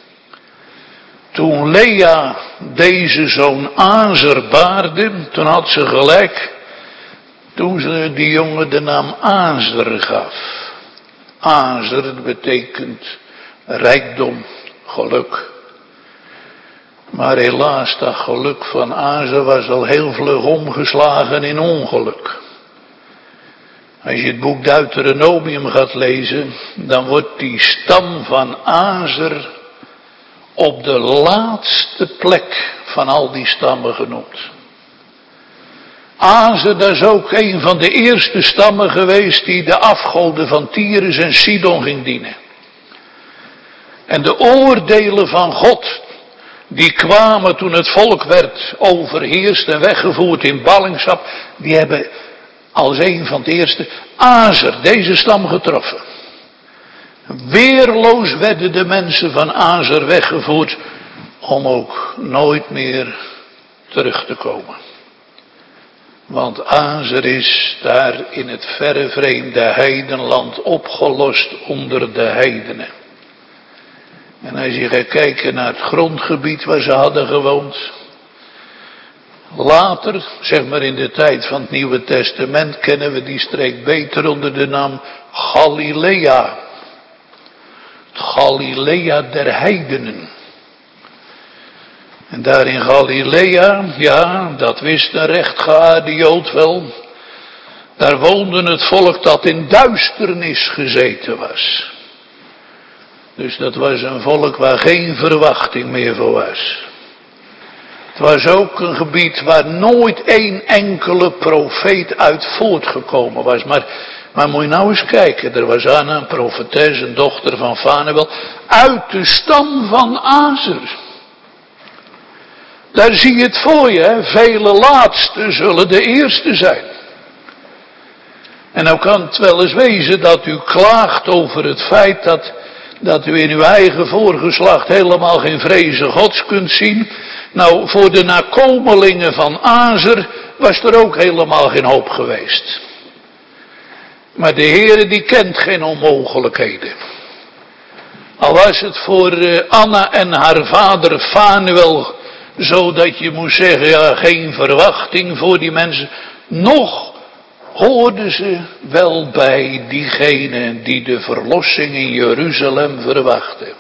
Toen Lea deze zoon Azer baarde, toen had ze gelijk, toen ze die jongen de naam Azer gaf. Azer betekent rijkdom, geluk. Maar helaas, dat geluk van Azer was al heel vlug omgeslagen in ongeluk. Als je het boek Deuteronomium gaat lezen, dan wordt die stam van Azer op de laatste plek van al die stammen genoemd. Azer, dat is ook een van de eerste stammen geweest die de afgoden van Tyrus en Sidon ging dienen. En de oordelen van God, die kwamen toen het volk werd overheerst en weggevoerd in ballingschap, die hebben als een van de eerste Azer, deze stam, getroffen. Weerloos werden de mensen van Azer weggevoerd om ook nooit meer terug te komen. Want Azer is daar in het verre vreemde heidenland opgelost onder de heidenen. En als je gaat kijken naar het grondgebied waar ze hadden gewoond. Later, zeg maar in de tijd van het Nieuwe Testament, kennen we die streek beter onder de naam Galilea. Het Galilea der heidenen. En daar in Galilea, ja, dat wist een rechtgeaarde Jood wel. Daar woonde het volk dat in duisternis gezeten was. Dus dat was een volk waar geen verwachting meer voor was. Het was ook een gebied waar nooit één enkele profeet uit voortgekomen was. Maar moet je nou eens kijken, er was Anna, een profetes, een dochter van Fanuel, uit de stam van Azer. Daar zie je het voor je, hè? Vele laatste zullen de eerste zijn. En nou kan het wel eens wezen dat u klaagt over het feit dat u in uw eigen voorgeslacht helemaal geen vrezen Gods kunt zien. Nou, voor de nakomelingen van Azer was er ook helemaal geen hoop geweest. Maar de Heere die kent geen onmogelijkheden. Al was het voor Anna en haar vader Fanuel zo dat je moest zeggen, ja, geen verwachting voor die mensen. Nog hoorden ze wel bij diegenen die de verlossing in Jeruzalem verwachten.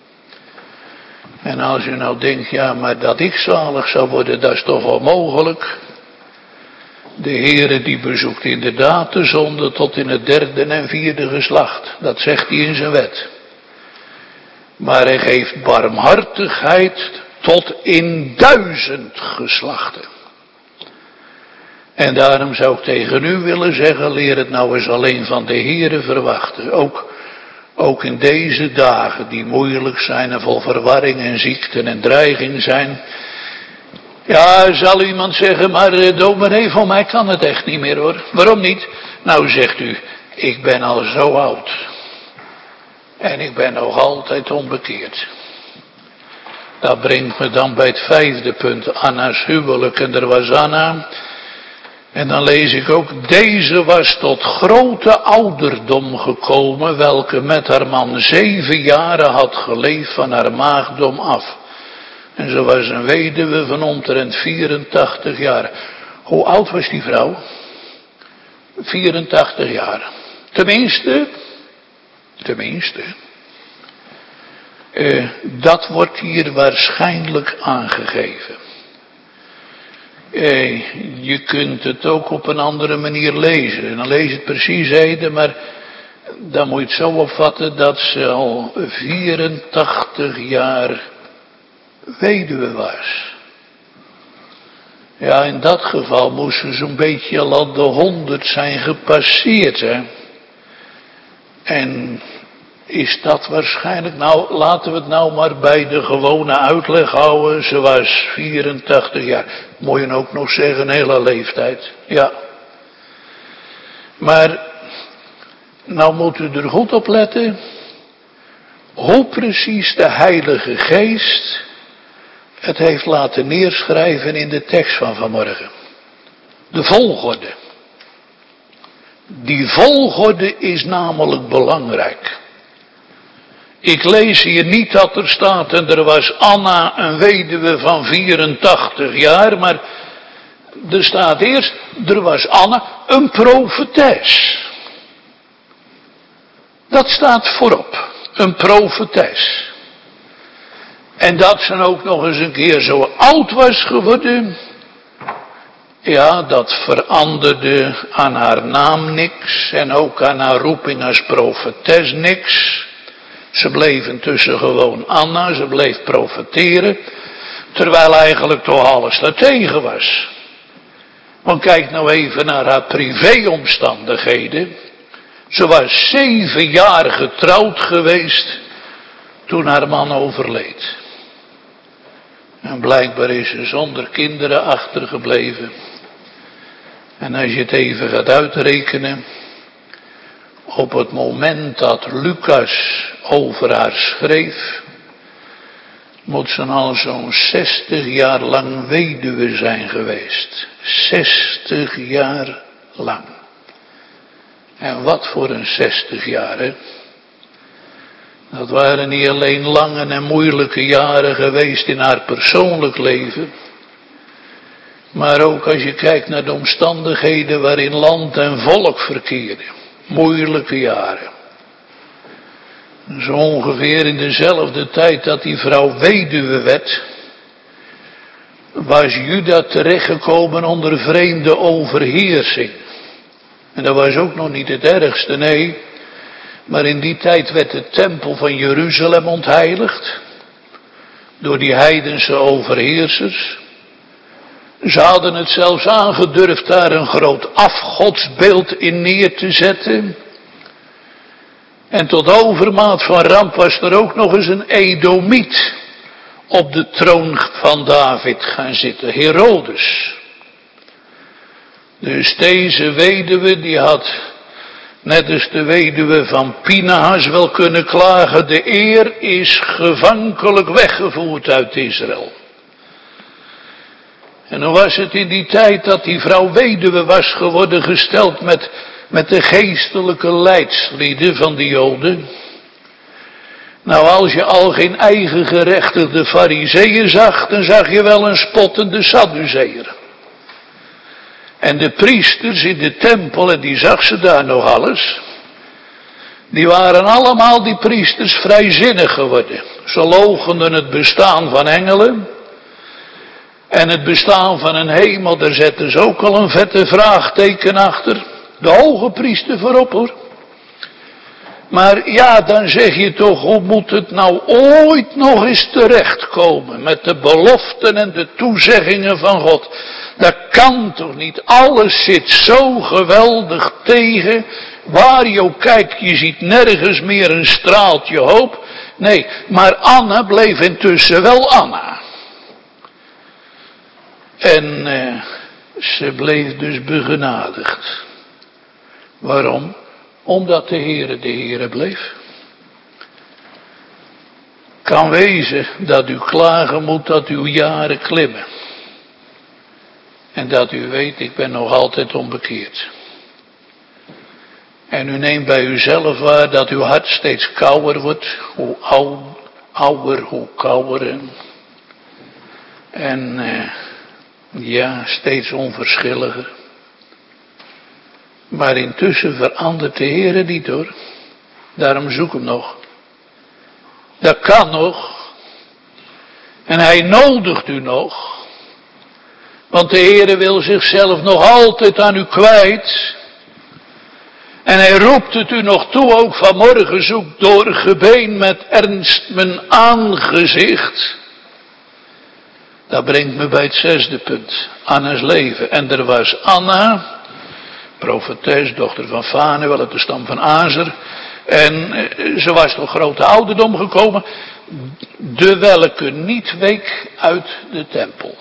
En als u nou denkt, ja, maar dat ik zalig zou worden, dat is toch onmogelijk. De Heere die bezoekt inderdaad de zonde tot in het 3e en 4e geslacht. Dat zegt hij in zijn wet. Maar hij geeft barmhartigheid tot in 1000 geslachten. En daarom zou ik tegen u willen zeggen, leer het nou eens alleen van de Heere verwachten. Ook in deze dagen die moeilijk zijn en vol verwarring en ziekten en dreiging zijn. Ja, zal iemand zeggen, maar dominee, voor mij kan het echt niet meer hoor. Waarom niet? Nou zegt u, ik ben al zo oud. En ik ben nog altijd onbekeerd. Dat brengt me dan bij het 5e punt, Anna's huwelijk. En er was Anna. En dan lees ik ook, deze was tot grote ouderdom gekomen, welke met haar man 7 jaren had geleefd van haar maagdom af. En ze was een weduwe van omtrent 84 jaar. Hoe oud was die vrouw? 84 jaar. Tenminste. Dat wordt hier waarschijnlijk aangegeven. Je kunt het ook op een andere manier lezen. En dan lees je het precies heden, maar dan moet je het zo opvatten dat ze al 84 jaar weduwe was. Ja, in dat geval moest ze zo'n beetje al aan de 100 zijn gepasseerd, hè. En is dat waarschijnlijk, nou laten we het nou maar bij de gewone uitleg houden. Ze was 84 jaar. Moet je ook nog zeggen, een hele leeftijd. Ja. Maar, nou moet u er goed op letten. Hoe precies de Heilige Geest het heeft laten neerschrijven in de tekst van vanmorgen. De volgorde. Die volgorde is namelijk belangrijk. Ik lees hier niet dat er staat en er was Anna een weduwe van 84 jaar, maar er staat eerst, er was Anna een profetes. Dat staat voorop, een profetes. En dat ze ook nog eens een keer zo oud was geworden, ja, dat veranderde aan haar naam niks en ook aan haar roeping als profetes niks. Ze bleef intussen gewoon Anna, ze bleef profeteren, terwijl eigenlijk toch alles daartegen was. Want kijk nou even naar haar privéomstandigheden. Ze was 7 jaar getrouwd geweest toen haar man overleed. En blijkbaar is ze zonder kinderen achtergebleven. En als je het even gaat uitrekenen, op het moment dat Lucas over haar schreef, moet ze al zo'n 60 jaar lang weduwe zijn geweest. 60 jaar lang. En wat voor een 60 jaar, hè? Dat waren niet alleen lange en moeilijke jaren geweest in haar persoonlijk leven, maar ook als je kijkt naar de omstandigheden waarin land en volk verkeerden. Moeilijke jaren. Zo ongeveer in dezelfde tijd dat die vrouw weduwe werd, was Juda terechtgekomen onder vreemde overheersing. En dat was ook nog niet het ergste, nee. Maar in die tijd werd de tempel van Jeruzalem ontheiligd door die heidense overheersers. Ze hadden het zelfs aangedurfd daar een groot afgodsbeeld in neer te zetten. En tot overmaat van ramp was er ook nog eens een Edomiet op de troon van David gaan zitten, Herodes. Dus deze weduwe die had net als de weduwe van Pinahas wel kunnen klagen, de eer is gevankelijk weggevoerd uit Israël. En hoe was het in die tijd dat die vrouw weduwe was geworden, gesteld met de geestelijke leidslieden van de Joden? Nou, als je al geen eigen gerechtigde farizeeën zag, dan zag je wel een spottende Sadduceër. En de priesters in de tempel, en die zag ze daar nog alles, die waren allemaal, die priesters, vrijzinnig geworden. Ze loochenden het bestaan van engelen. En het bestaan van een hemel, daar zetten ze ook al een vette vraagteken achter. De hoge priester voorop, hoor. Maar ja, dan zeg je toch, hoe moet het nou ooit nog eens terechtkomen met de beloften en de toezeggingen van God? Dat kan toch niet? Alles zit zo geweldig tegen. Waar je ook kijkt, je ziet nergens meer een straaltje hoop. Nee, maar Anna bleef intussen wel Anna. En ze bleef dus begenadigd. Waarom? Omdat de Heere bleef. Kan wezen dat u klagen moet dat uw jaren klimmen. En dat u weet, ik ben nog altijd onbekeerd. En u neemt bij uzelf waar dat uw hart steeds kouder wordt. Hoe ouder, hoe kouder. En ja, steeds onverschilliger. Maar intussen verandert de Heere niet, hoor. Daarom zoek hem nog. Dat kan nog. En hij nodigt u nog. Want de Heere wil zichzelf nog altijd aan u kwijt. En hij roept het u nog toe, ook vanmorgen, zoek door gebeen met ernst mijn aangezicht. Dat brengt me bij het 6e punt. Anna's leven. En er was Anna, profetes, dochter van Fanuel uit de stam van Azer. En ze was tot grote ouderdom gekomen. De welke niet week uit de tempel.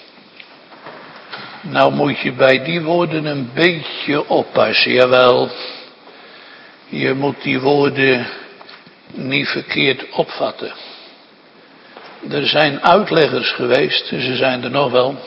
Nou moet je bij die woorden een beetje oppassen. Jawel, je moet die woorden niet verkeerd opvatten. Er zijn uitleggers geweest, ze zijn er nog wel,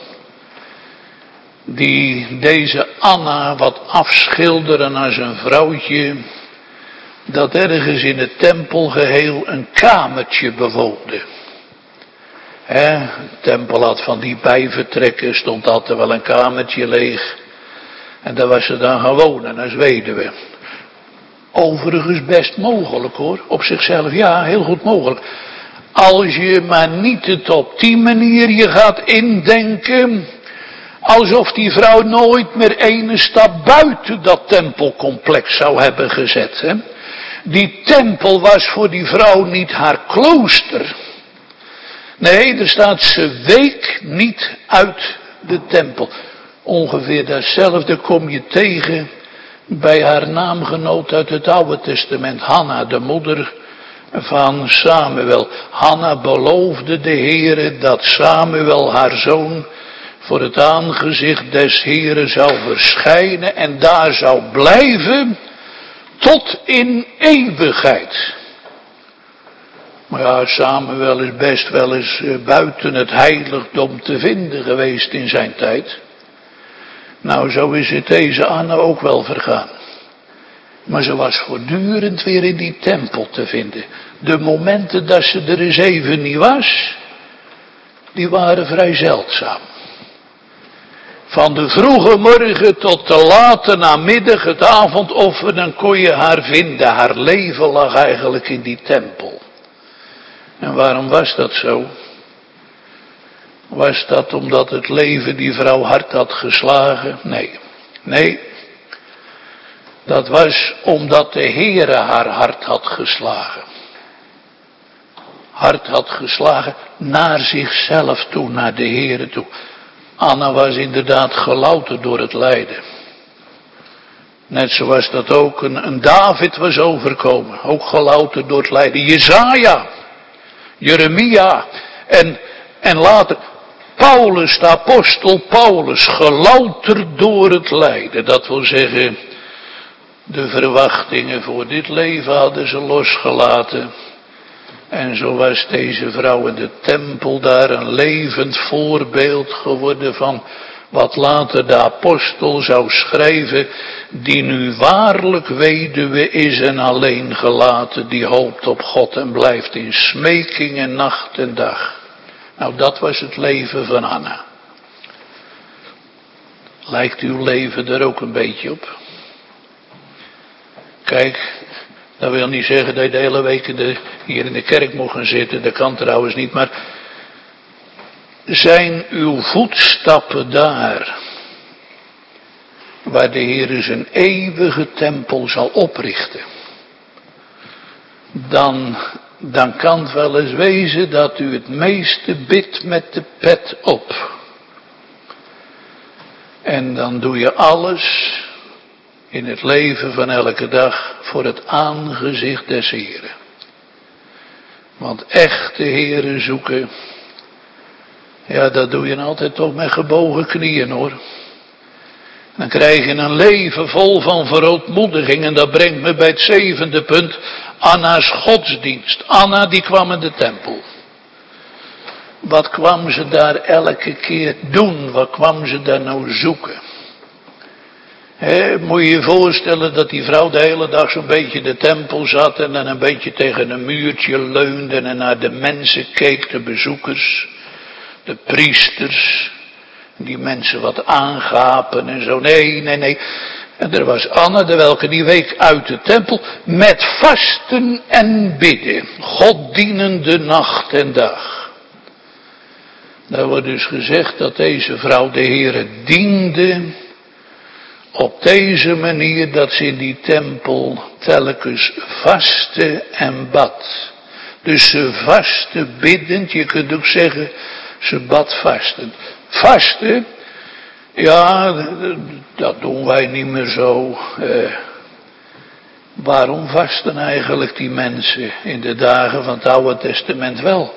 die deze Anna wat afschilderen als een vrouwtje dat ergens in het tempelgeheel een kamertje bewoonde. De tempel had van die bijvertrekken, stond altijd wel een kamertje leeg. En daar was ze dan gaan wonen als weduwe. Overigens best mogelijk, hoor, op zichzelf, ja, heel goed mogelijk. Als je maar niet het op die manier je gaat indenken, alsof die vrouw nooit meer ene stap buiten dat tempelcomplex zou hebben gezet. Hè? Die tempel was voor die vrouw niet haar klooster. Nee, er staat, ze week niet uit de tempel. Ongeveer datzelfde kom je tegen bij haar naamgenoot uit het Oude Testament, Hanna, de moeder van Samuel. Hanna beloofde de Heere dat Samuel, haar zoon, voor het aangezicht des Heeren zou verschijnen en daar zou blijven tot in eeuwigheid. Maar ja, Samuel is best wel eens buiten het heiligdom te vinden geweest in zijn tijd. Nou, zo is het deze Anna ook wel vergaan. Maar ze was voortdurend weer in die tempel te vinden. De momenten dat ze er eens even niet was, die waren vrij zeldzaam. Van de vroege morgen tot de late namiddag, het avondoffer, dan kon je haar vinden. Haar leven lag eigenlijk in die tempel. En waarom was dat zo? Was dat omdat het leven die vrouw hard had geslagen? Nee. Dat was omdat de Heere haar hart had geslagen. Hart had geslagen naar zichzelf toe, naar de Heere toe. Anna was inderdaad gelouterd door het lijden. Net zoals dat ook een David was overkomen. Ook gelouterd door het lijden. Jesaja, Jeremia en later Paulus, de apostel Paulus, gelouterd door het lijden. Dat wil zeggen, De verwachtingen voor dit leven hadden ze losgelaten. En zo was deze vrouw in de tempel daar een levend voorbeeld geworden van wat later de apostel zou schrijven, die nu waarlijk weduwe is en alleen gelaten, die hoopt op God en blijft in smekingen nacht en dag. Nou, dat was het leven van Anna. Lijkt uw leven er ook een beetje op? Kijk, dat wil niet zeggen dat je de hele week hier in de kerk moet gaan zitten, dat kan trouwens niet, maar zijn uw voetstappen daar, waar de Heer zijn eeuwige tempel zal oprichten, dan kan het wel eens wezen dat u het meeste bidt met de pet op. En dan doe je alles in het leven van elke dag voor het aangezicht des Heeren. Want echte Heren zoeken, ja, dat doe je altijd toch met gebogen knieën, hoor. Dan krijg je een leven vol van verootmoediging. En dat brengt me bij het 7e punt. Anna's godsdienst. Anna die kwam in de tempel. Wat kwam ze daar elke keer doen? Wat kwam ze daar nou zoeken? Moet je je voorstellen dat die vrouw de hele dag zo'n beetje in de tempel zat en dan een beetje tegen een muurtje leunde en naar de mensen keek, de bezoekers, de priesters, die mensen wat aangapen en zo. Nee. En er was Anna, welke die week uit de tempel met vasten en bidden, God dienende nacht en dag. Daar wordt dus gezegd dat deze vrouw de Heere diende op deze manier dat ze in die tempel telkens vastte en bad. Dus ze vastte biddend, je kunt ook zeggen, ze bad vastend. Vasten, ja, dat doen wij niet meer zo. Waarom vasten eigenlijk die mensen in de dagen van het Oude Testament wel?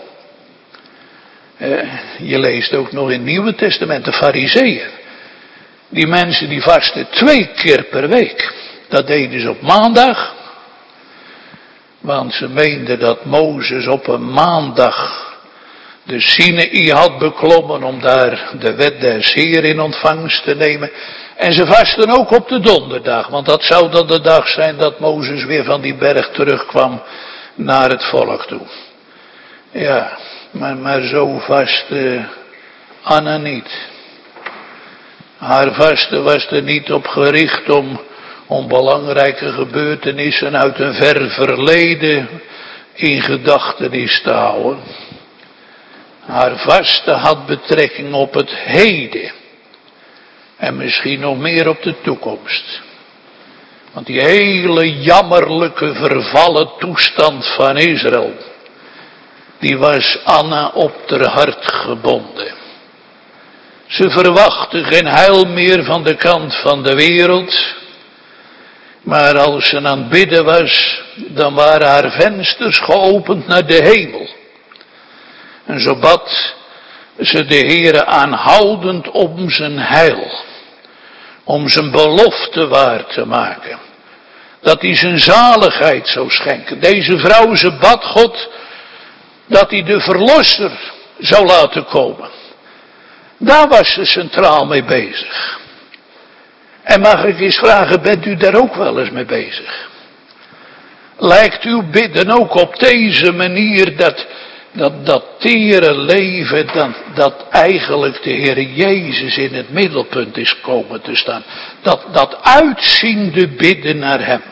Je leest ook nog in het Nieuwe Testament de Farizeeën. Die mensen die vasten 2 keer per week. Dat deden ze op maandag. Want ze meenden dat Mozes op een maandag de Sinaï had beklommen om daar de wet des Heer in ontvangst te nemen. En ze vasten ook op de donderdag. Want dat zou dan de dag zijn dat Mozes weer van die berg terugkwam naar het volk toe. Ja, maar zo vastte Anna niet. Haar vasten was er niet op gericht om belangrijke gebeurtenissen uit een ver verleden in gedachtenis te houden. Haar vasten had betrekking op het heden. En misschien nog meer op de toekomst. Want die hele jammerlijke vervallen toestand van Israël, die was Anna op haar hart gebonden. Ze verwachtte geen heil meer van de kant van de wereld. Maar als ze aan het bidden was, dan waren haar vensters geopend naar de hemel. En zo bad ze de Heere aanhoudend om zijn heil. Om zijn belofte waar te maken. Dat hij zijn zaligheid zou schenken. Deze vrouw, ze bad God dat hij de verlosser zou laten komen. Daar was ze centraal mee bezig. En mag ik eens vragen, bent u daar ook wel eens mee bezig? Lijkt uw bidden ook op deze manier dat tere leven, dat eigenlijk de Heer Jezus in het middelpunt is komen te staan. Dat uitziende bidden naar Hem.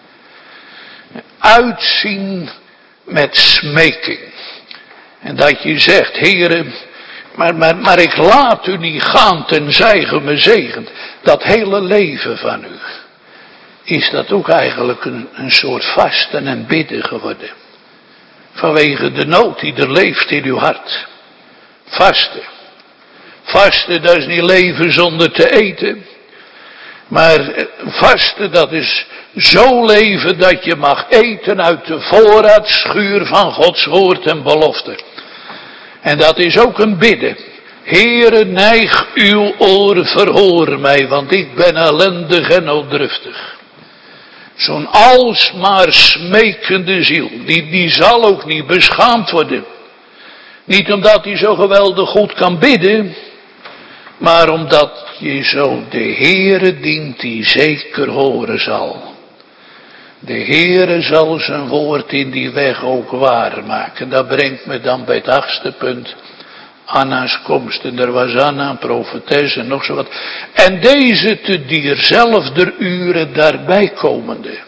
Uitzien met smeking. En dat je zegt, Heere, maar ik laat u niet gaan tenzij ge me zegent. Dat hele leven van u, is dat ook eigenlijk een soort vasten en bidden geworden. Vanwege de nood die er leeft in uw hart. Vasten. Vasten, dat is niet leven zonder te eten. Maar vasten, dat is zo leven dat je mag eten uit de voorraadschuur van Gods woord en belofte. En dat is ook een bidden. Heere, neig uw oor, verhoor mij, want ik ben ellendig en nooddruftig. Zo'n alsmaar smekende ziel. Die zal ook niet beschaamd worden. Niet omdat hij zo geweldig goed kan bidden. Maar omdat je zo de Heere dient die zeker horen zal. De Heere zal zijn woord in die weg ook waarmaken. Dat brengt me dan bij het 8e punt. Anna's komst. En er was Anna, een profetes en nog zo wat. En deze te dierzelfder uren daarbij komende.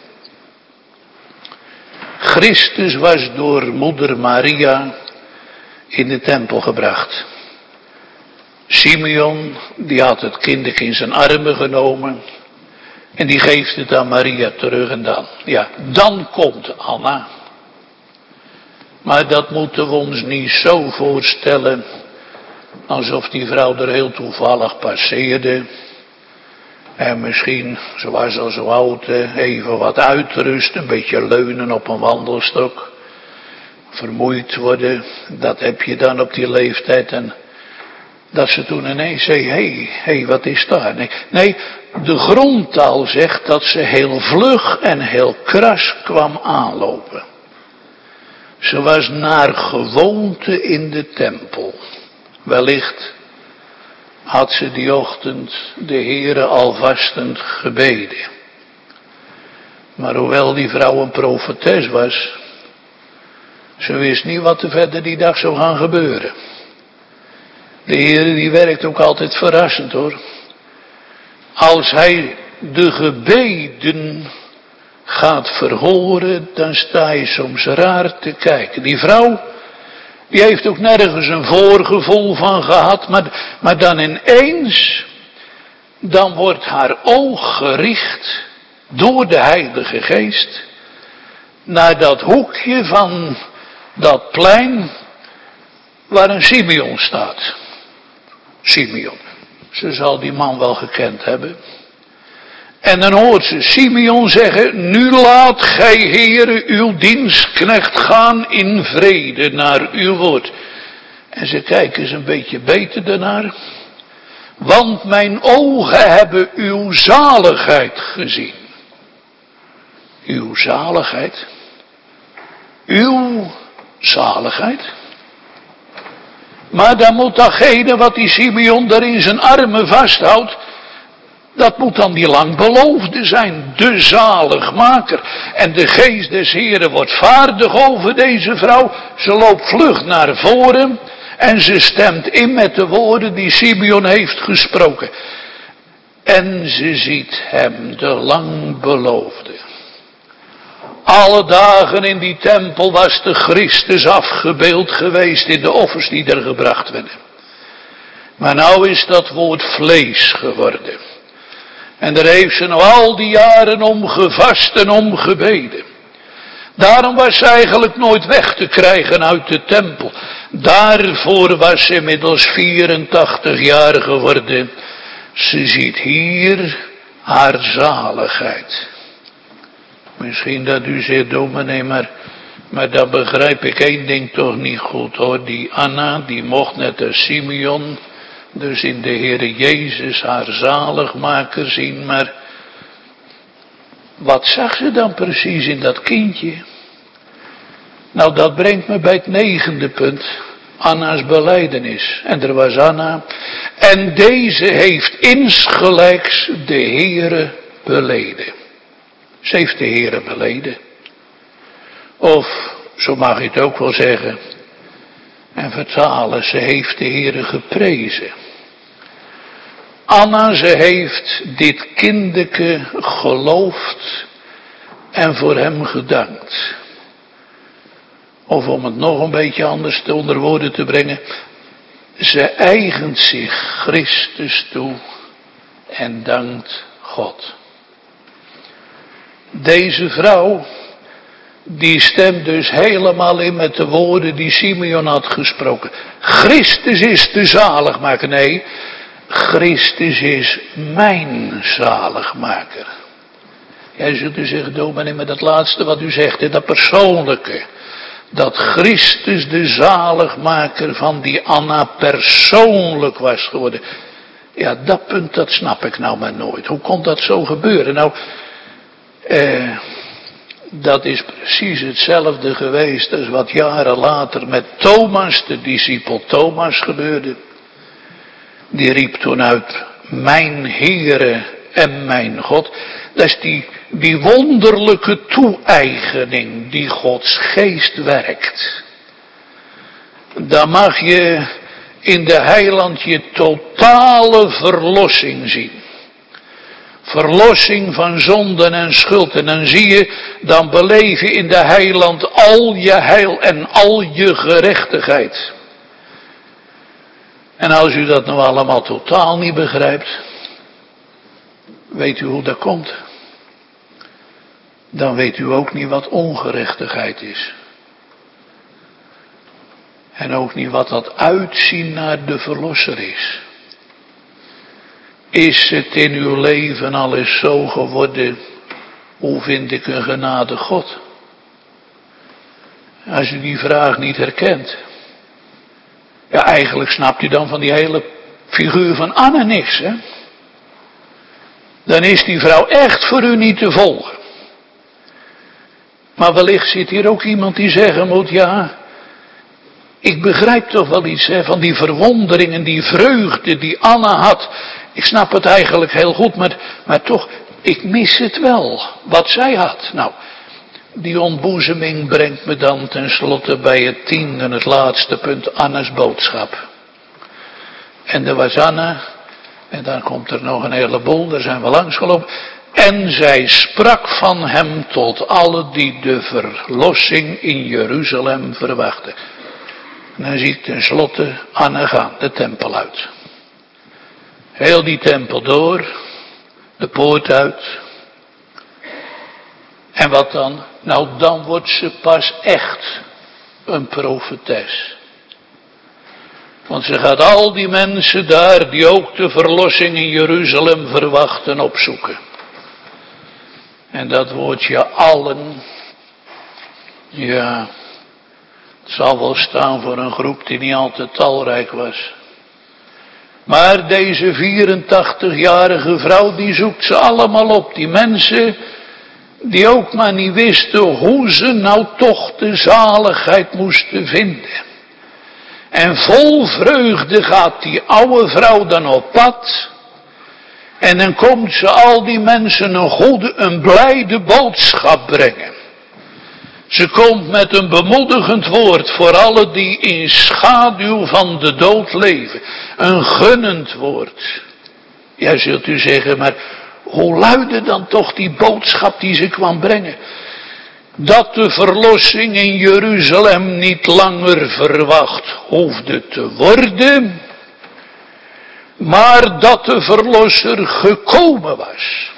Christus was door moeder Maria in de tempel gebracht. Simeon, die had het kindertje in zijn armen genomen. En die geeft het aan Maria terug en dan komt Anna. Maar dat moeten we ons niet zo voorstellen, alsof die vrouw er heel toevallig passeerde. En misschien, ze was al zo oud, even wat uitrust, een beetje leunen op een wandelstok. Vermoeid worden, dat heb je dan op die leeftijd. En dat ze toen ineens zei, hé, wat is daar? Nee, de grondtaal zegt dat ze heel vlug en heel kras kwam aanlopen. Ze was naar gewoonte in de tempel. Wellicht had ze die ochtend de Heere al vastend gebeden. Maar hoewel die vrouw een profetes was, ze wist niet wat er verder die dag zou gaan gebeuren. De Heere die werkt ook altijd verrassend hoor. Als hij de gebeden gaat verhoren, dan sta je soms raar te kijken. Die vrouw, die heeft ook nergens een voorgevoel van gehad, maar dan ineens, dan wordt haar oog gericht door de Heilige Geest naar dat hoekje van dat plein waar een Simeon staat. Simeon. Ze zal die man wel gekend hebben. En dan hoort ze Simeon zeggen, nu laat gij Heere uw dienstknecht gaan in vrede naar uw woord. En ze kijken eens een beetje beter daarnaar. Want mijn ogen hebben uw zaligheid gezien. Uw zaligheid? Uw zaligheid? Maar dan moet datgene wat die Simeon daar in zijn armen vasthoudt, dat moet dan die lang beloofde zijn, de zaligmaker. En de geest des Heren wordt vaardig over deze vrouw. Ze loopt vlug naar voren en ze stemt in met de woorden die Simeon heeft gesproken. En ze ziet hem, de lang beloofde. Alle dagen in die tempel was de Christus afgebeeld geweest in de offers die er gebracht werden. Maar nou is dat woord vlees geworden. En daar heeft ze nog al die jaren om gevast en om gebeden. Daarom was ze eigenlijk nooit weg te krijgen uit de tempel. Daarvoor was ze inmiddels 84 jaar geworden. Ze ziet hier haar zaligheid. Misschien dat u zegt, dominee, maar dat begrijp ik één ding toch niet goed hoor. Die Anna, die mocht net als Simeon, dus in de Heere Jezus haar zaligmaker zien. Maar wat zag ze dan precies in dat kindje? Nou, dat brengt me bij het 9e punt. Anna's belijdenis. En er was Anna. En deze heeft insgelijks de Heere beleden. Ze heeft de Heere beleden. Of, zo mag je het ook wel zeggen, en vertalen, ze heeft de Heere geprezen. Anna, ze heeft dit kindeke geloofd en voor hem gedankt. Of om het nog een beetje anders te onder woorden te brengen, ze eigent zich Christus toe en dankt God. Deze vrouw, die stemt dus helemaal in met de woorden die Simeon had gesproken. Christus is de zaligmaker. Nee, Christus is mijn zaligmaker. Jij zult u zeggen, dominee, met dat laatste wat u zegt, dat persoonlijke. Dat Christus de zaligmaker van die Anna persoonlijk was geworden. Ja, dat punt, dat snap ik nou maar nooit. Hoe kon dat zo gebeuren? Nou, Dat is precies hetzelfde geweest als wat jaren later met Thomas, de discipel Thomas, gebeurde. Die riep toen uit, mijn Heere en mijn God. Dat is die wonderlijke toe-eigening die Gods geest werkt. Dan mag je in de heiland je totale verlossing zien. Verlossing van zonden en schuld. En dan zie je, dan beleef je in de heiland al je heil en al je gerechtigheid. En als u dat nou allemaal totaal niet begrijpt, weet u hoe dat komt? Dan weet u ook niet wat ongerechtigheid is. En ook niet wat dat uitzien naar de verlosser is. Is het in uw leven al eens zo geworden, hoe vind ik een genade God? Als u die vraag niet herkent. Ja, eigenlijk snapt u dan van die hele figuur van Anne niks, hè? Dan is die vrouw echt voor u niet te volgen. Maar wellicht zit hier ook iemand die zeggen moet, ja, ik begrijp toch wel iets hè, van die verwondering en die vreugde die Anne had. Ik snap het eigenlijk heel goed, maar toch, ik mis het wel, wat zij had. Nou, die ontboezeming brengt me dan tenslotte bij het 10e en het laatste punt, Annes boodschap. En er was Anne, en dan komt er nog een heleboel, daar zijn we langs gelopen. En zij sprak van hem tot alle die de verlossing in Jeruzalem verwachten. En dan zie ik tenslotte Anne gaan, de tempel uit. Heel die tempel door, de poort uit. En wat dan? Nou, dan wordt ze pas echt een profetes. Want ze gaat al die mensen daar, die ook de verlossing in Jeruzalem verwachten, opzoeken. En dat woordje allen, ja, het zal wel staan voor een groep die niet altijd talrijk was. Maar deze 84-jarige vrouw, die zoekt ze allemaal op. Die mensen die ook maar niet wisten hoe ze nou toch de zaligheid moesten vinden. En vol vreugde gaat die oude vrouw dan op pad. En dan komt ze al die mensen een blijde boodschap brengen. Ze komt met een bemoedigend woord voor alle die in schaduw van de dood leven. Een gunnend woord. Ja, zult u zeggen, maar hoe luidde dan toch die boodschap die ze kwam brengen? Dat de verlossing in Jeruzalem niet langer verwacht hoefde te worden, maar dat de verlosser gekomen was.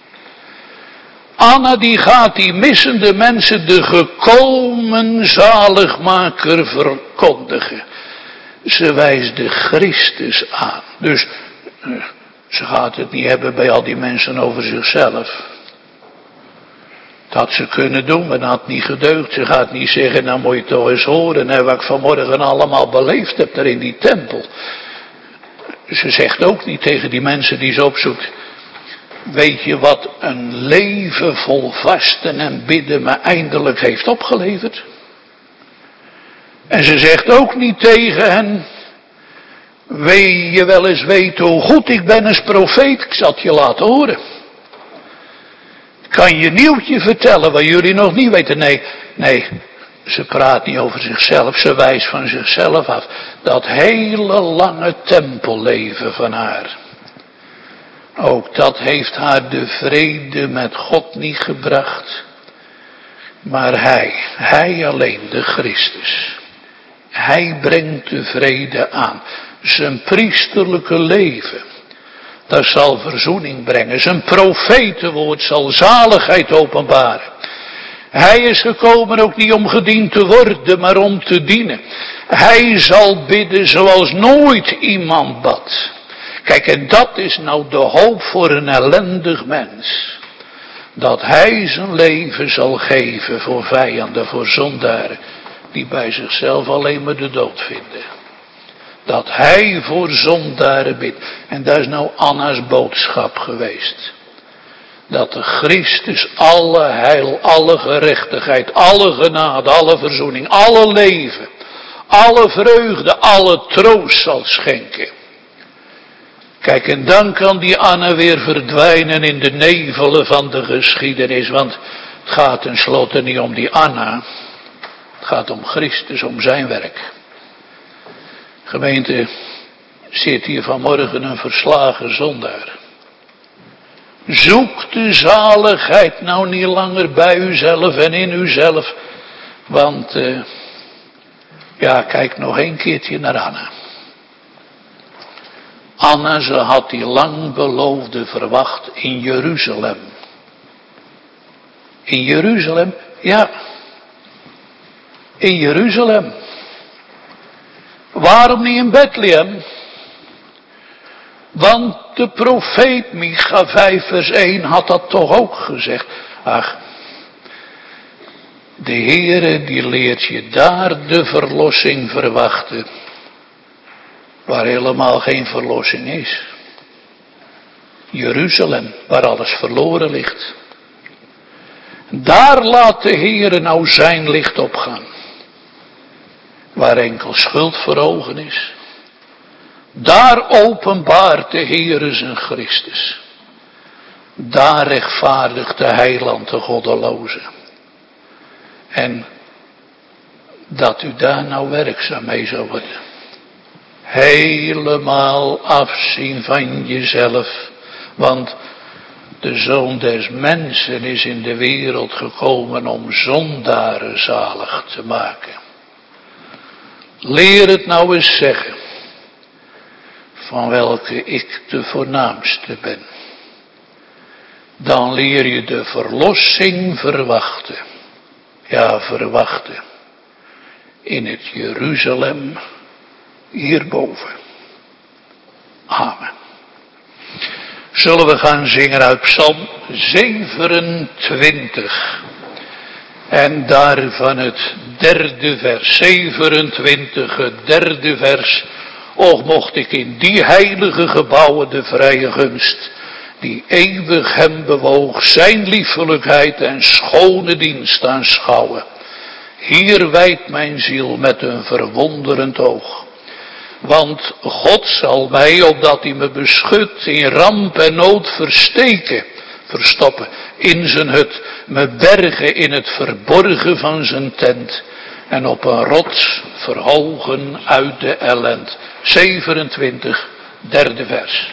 Anna die gaat die missende mensen de gekomen zaligmaker verkondigen. Ze wijst de Christus aan. Dus ze gaat het niet hebben bij al die mensen over zichzelf. Dat had ze kunnen doen, maar dat had niet gedeugd. Ze gaat niet zeggen, nou moet je toch eens horen hè, wat ik vanmorgen allemaal beleefd heb daar in die tempel. Ze zegt ook niet tegen die mensen die ze opzoekt. Weet je wat een leven vol vasten en bidden me eindelijk heeft opgeleverd? En ze zegt ook niet tegen hen. Wil je wel eens weten hoe goed ik ben als profeet? Ik zal het je laten horen. Ik kan je nieuwtje vertellen wat jullie nog niet weten. Nee, ze praat niet over zichzelf. Ze wijst van zichzelf af. Dat hele lange tempelleven van haar. Ook dat heeft haar de vrede met God niet gebracht. Maar hij alleen, de Christus. Hij brengt de vrede aan. Zijn priesterlijke leven, dat zal verzoening brengen. Zijn profetenwoord zal zaligheid openbaren. Hij is gekomen ook niet om gediend te worden, maar om te dienen. Hij zal bidden zoals nooit iemand bad. Kijk, en dat is nou de hoop voor een ellendig mens. Dat hij zijn leven zal geven voor vijanden, voor zondaren, die bij zichzelf alleen maar de dood vinden. Dat hij voor zondaren bidt. En dat is nou Anna's boodschap geweest. dat de Christus alle heil, alle gerechtigheid, alle genade, alle verzoening, alle leven, alle vreugde, alle troost zal schenken. Kijk, en dan kan die Anna weer verdwijnen in de nevelen van de geschiedenis, want het gaat tenslotte niet om die Anna. Het gaat om Christus, om zijn werk. Gemeente, zit hier vanmorgen een verslagen zondaar. Zoek de zaligheid nou niet langer bij uzelf en in uzelf. Want, kijk nog een keertje naar Anna. Anna, ze had die lang beloofde verwacht in Jeruzalem. In Jeruzalem? Ja. In Jeruzalem. Waarom niet in Bethlehem? Want de profeet Micha 5 vers 1 had dat toch ook gezegd. Ach, de Heere die leert je daar de verlossing verwachten. Waar helemaal geen verlossing is. Jeruzalem, waar alles verloren ligt. Daar laat de Heere nou zijn licht opgaan. Waar enkel schuld voor ogen is. Daar openbaart de Heere zijn Christus. Daar rechtvaardigt de heiland de goddeloze. En dat u daar nou werkzaam mee zou worden. Helemaal afzien van jezelf. Want de Zoon des Mensen is in de wereld gekomen om zondaren zalig te maken. Leer het nou eens zeggen. Van welke ik de voornaamste ben. Dan leer je de verlossing verwachten. Ja, verwachten. In het Jeruzalem hierboven. Amen. Zullen we gaan zingen uit Psalm 27. En daarvan het derde vers. 27, het derde vers. Och, mocht ik in die heilige gebouwen de vrije gunst, die eeuwig hem bewoog, zijn liefelijkheid en schone dienst aanschouwen. Hier wijdt mijn ziel met een verwonderend oog. Want God zal mij, opdat hij me beschut, in ramp en nood verstoppen, in zijn hut, me bergen in het verborgen van zijn tent, en op een rots verhogen uit de ellend. 27, derde vers.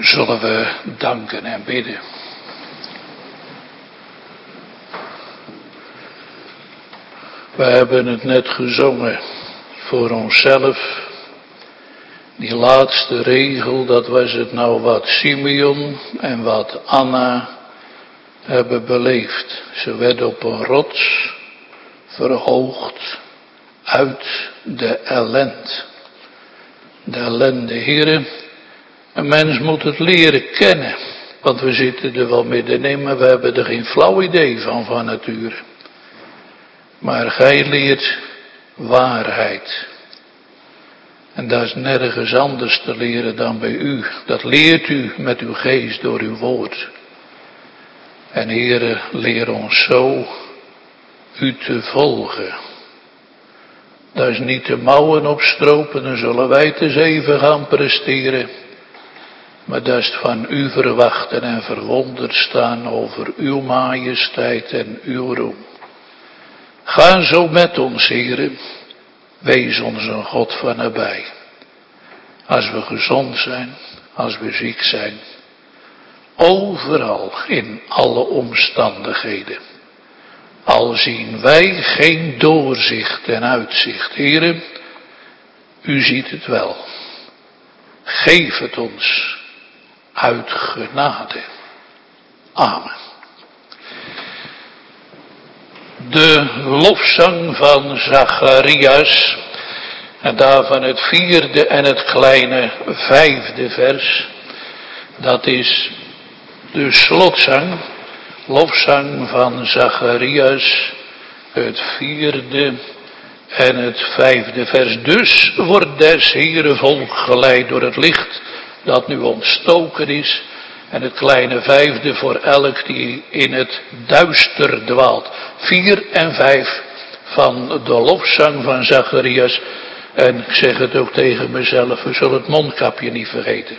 Zullen we danken en bidden. We hebben het net gezongen voor onszelf. Die laatste regel, dat was het nou wat Simeon en wat Anna hebben beleefd. Ze werd op een rots verhoogd uit de ellende. De ellende, heren. Een mens moet het leren kennen. Want we zitten er wel middenin, maar we hebben er geen flauw idee van nature. Maar gij leert waarheid. En dat is nergens anders te leren dan bij u. Dat leert u met uw geest door uw woord. En Heere, leer ons zo u te volgen. Dat is niet de mouwen opstropen, dan zullen wij het eens even gaan presteren. Maar dat is van u verwachten en verwonderd staan over uw majesteit en uw roem. Ga zo met ons, Heere. Wees ons een God van nabij. Als we gezond zijn, als we ziek zijn. Overal, in alle omstandigheden. Al zien wij geen doorzicht en uitzicht. Heere, u ziet het wel. Geef het ons uit genade. Amen. De lofzang van Zacharias, en daarvan het 4e en het kleine 5e vers, dat is de slotzang, lofzang van Zacharias, het 4e en het 5e vers. Dus wordt des Heere volk geleid door het licht dat nu ontstoken is. En het kleine 5e voor elk die in het duister dwaalt. 4 en 5 van de lofzang van Zacharias. En ik zeg het ook tegen mezelf, we zullen het mondkapje niet vergeten.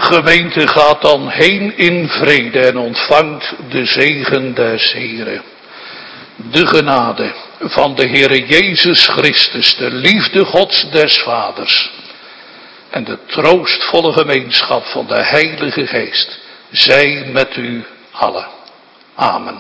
Gemeente, gaat dan heen in vrede en ontvangt de zegen des Heren. De genade van de Heere Jezus Christus, de liefde Gods des Vaders en de troostvolle gemeenschap van de Heilige Geest zij met u allen. Amen.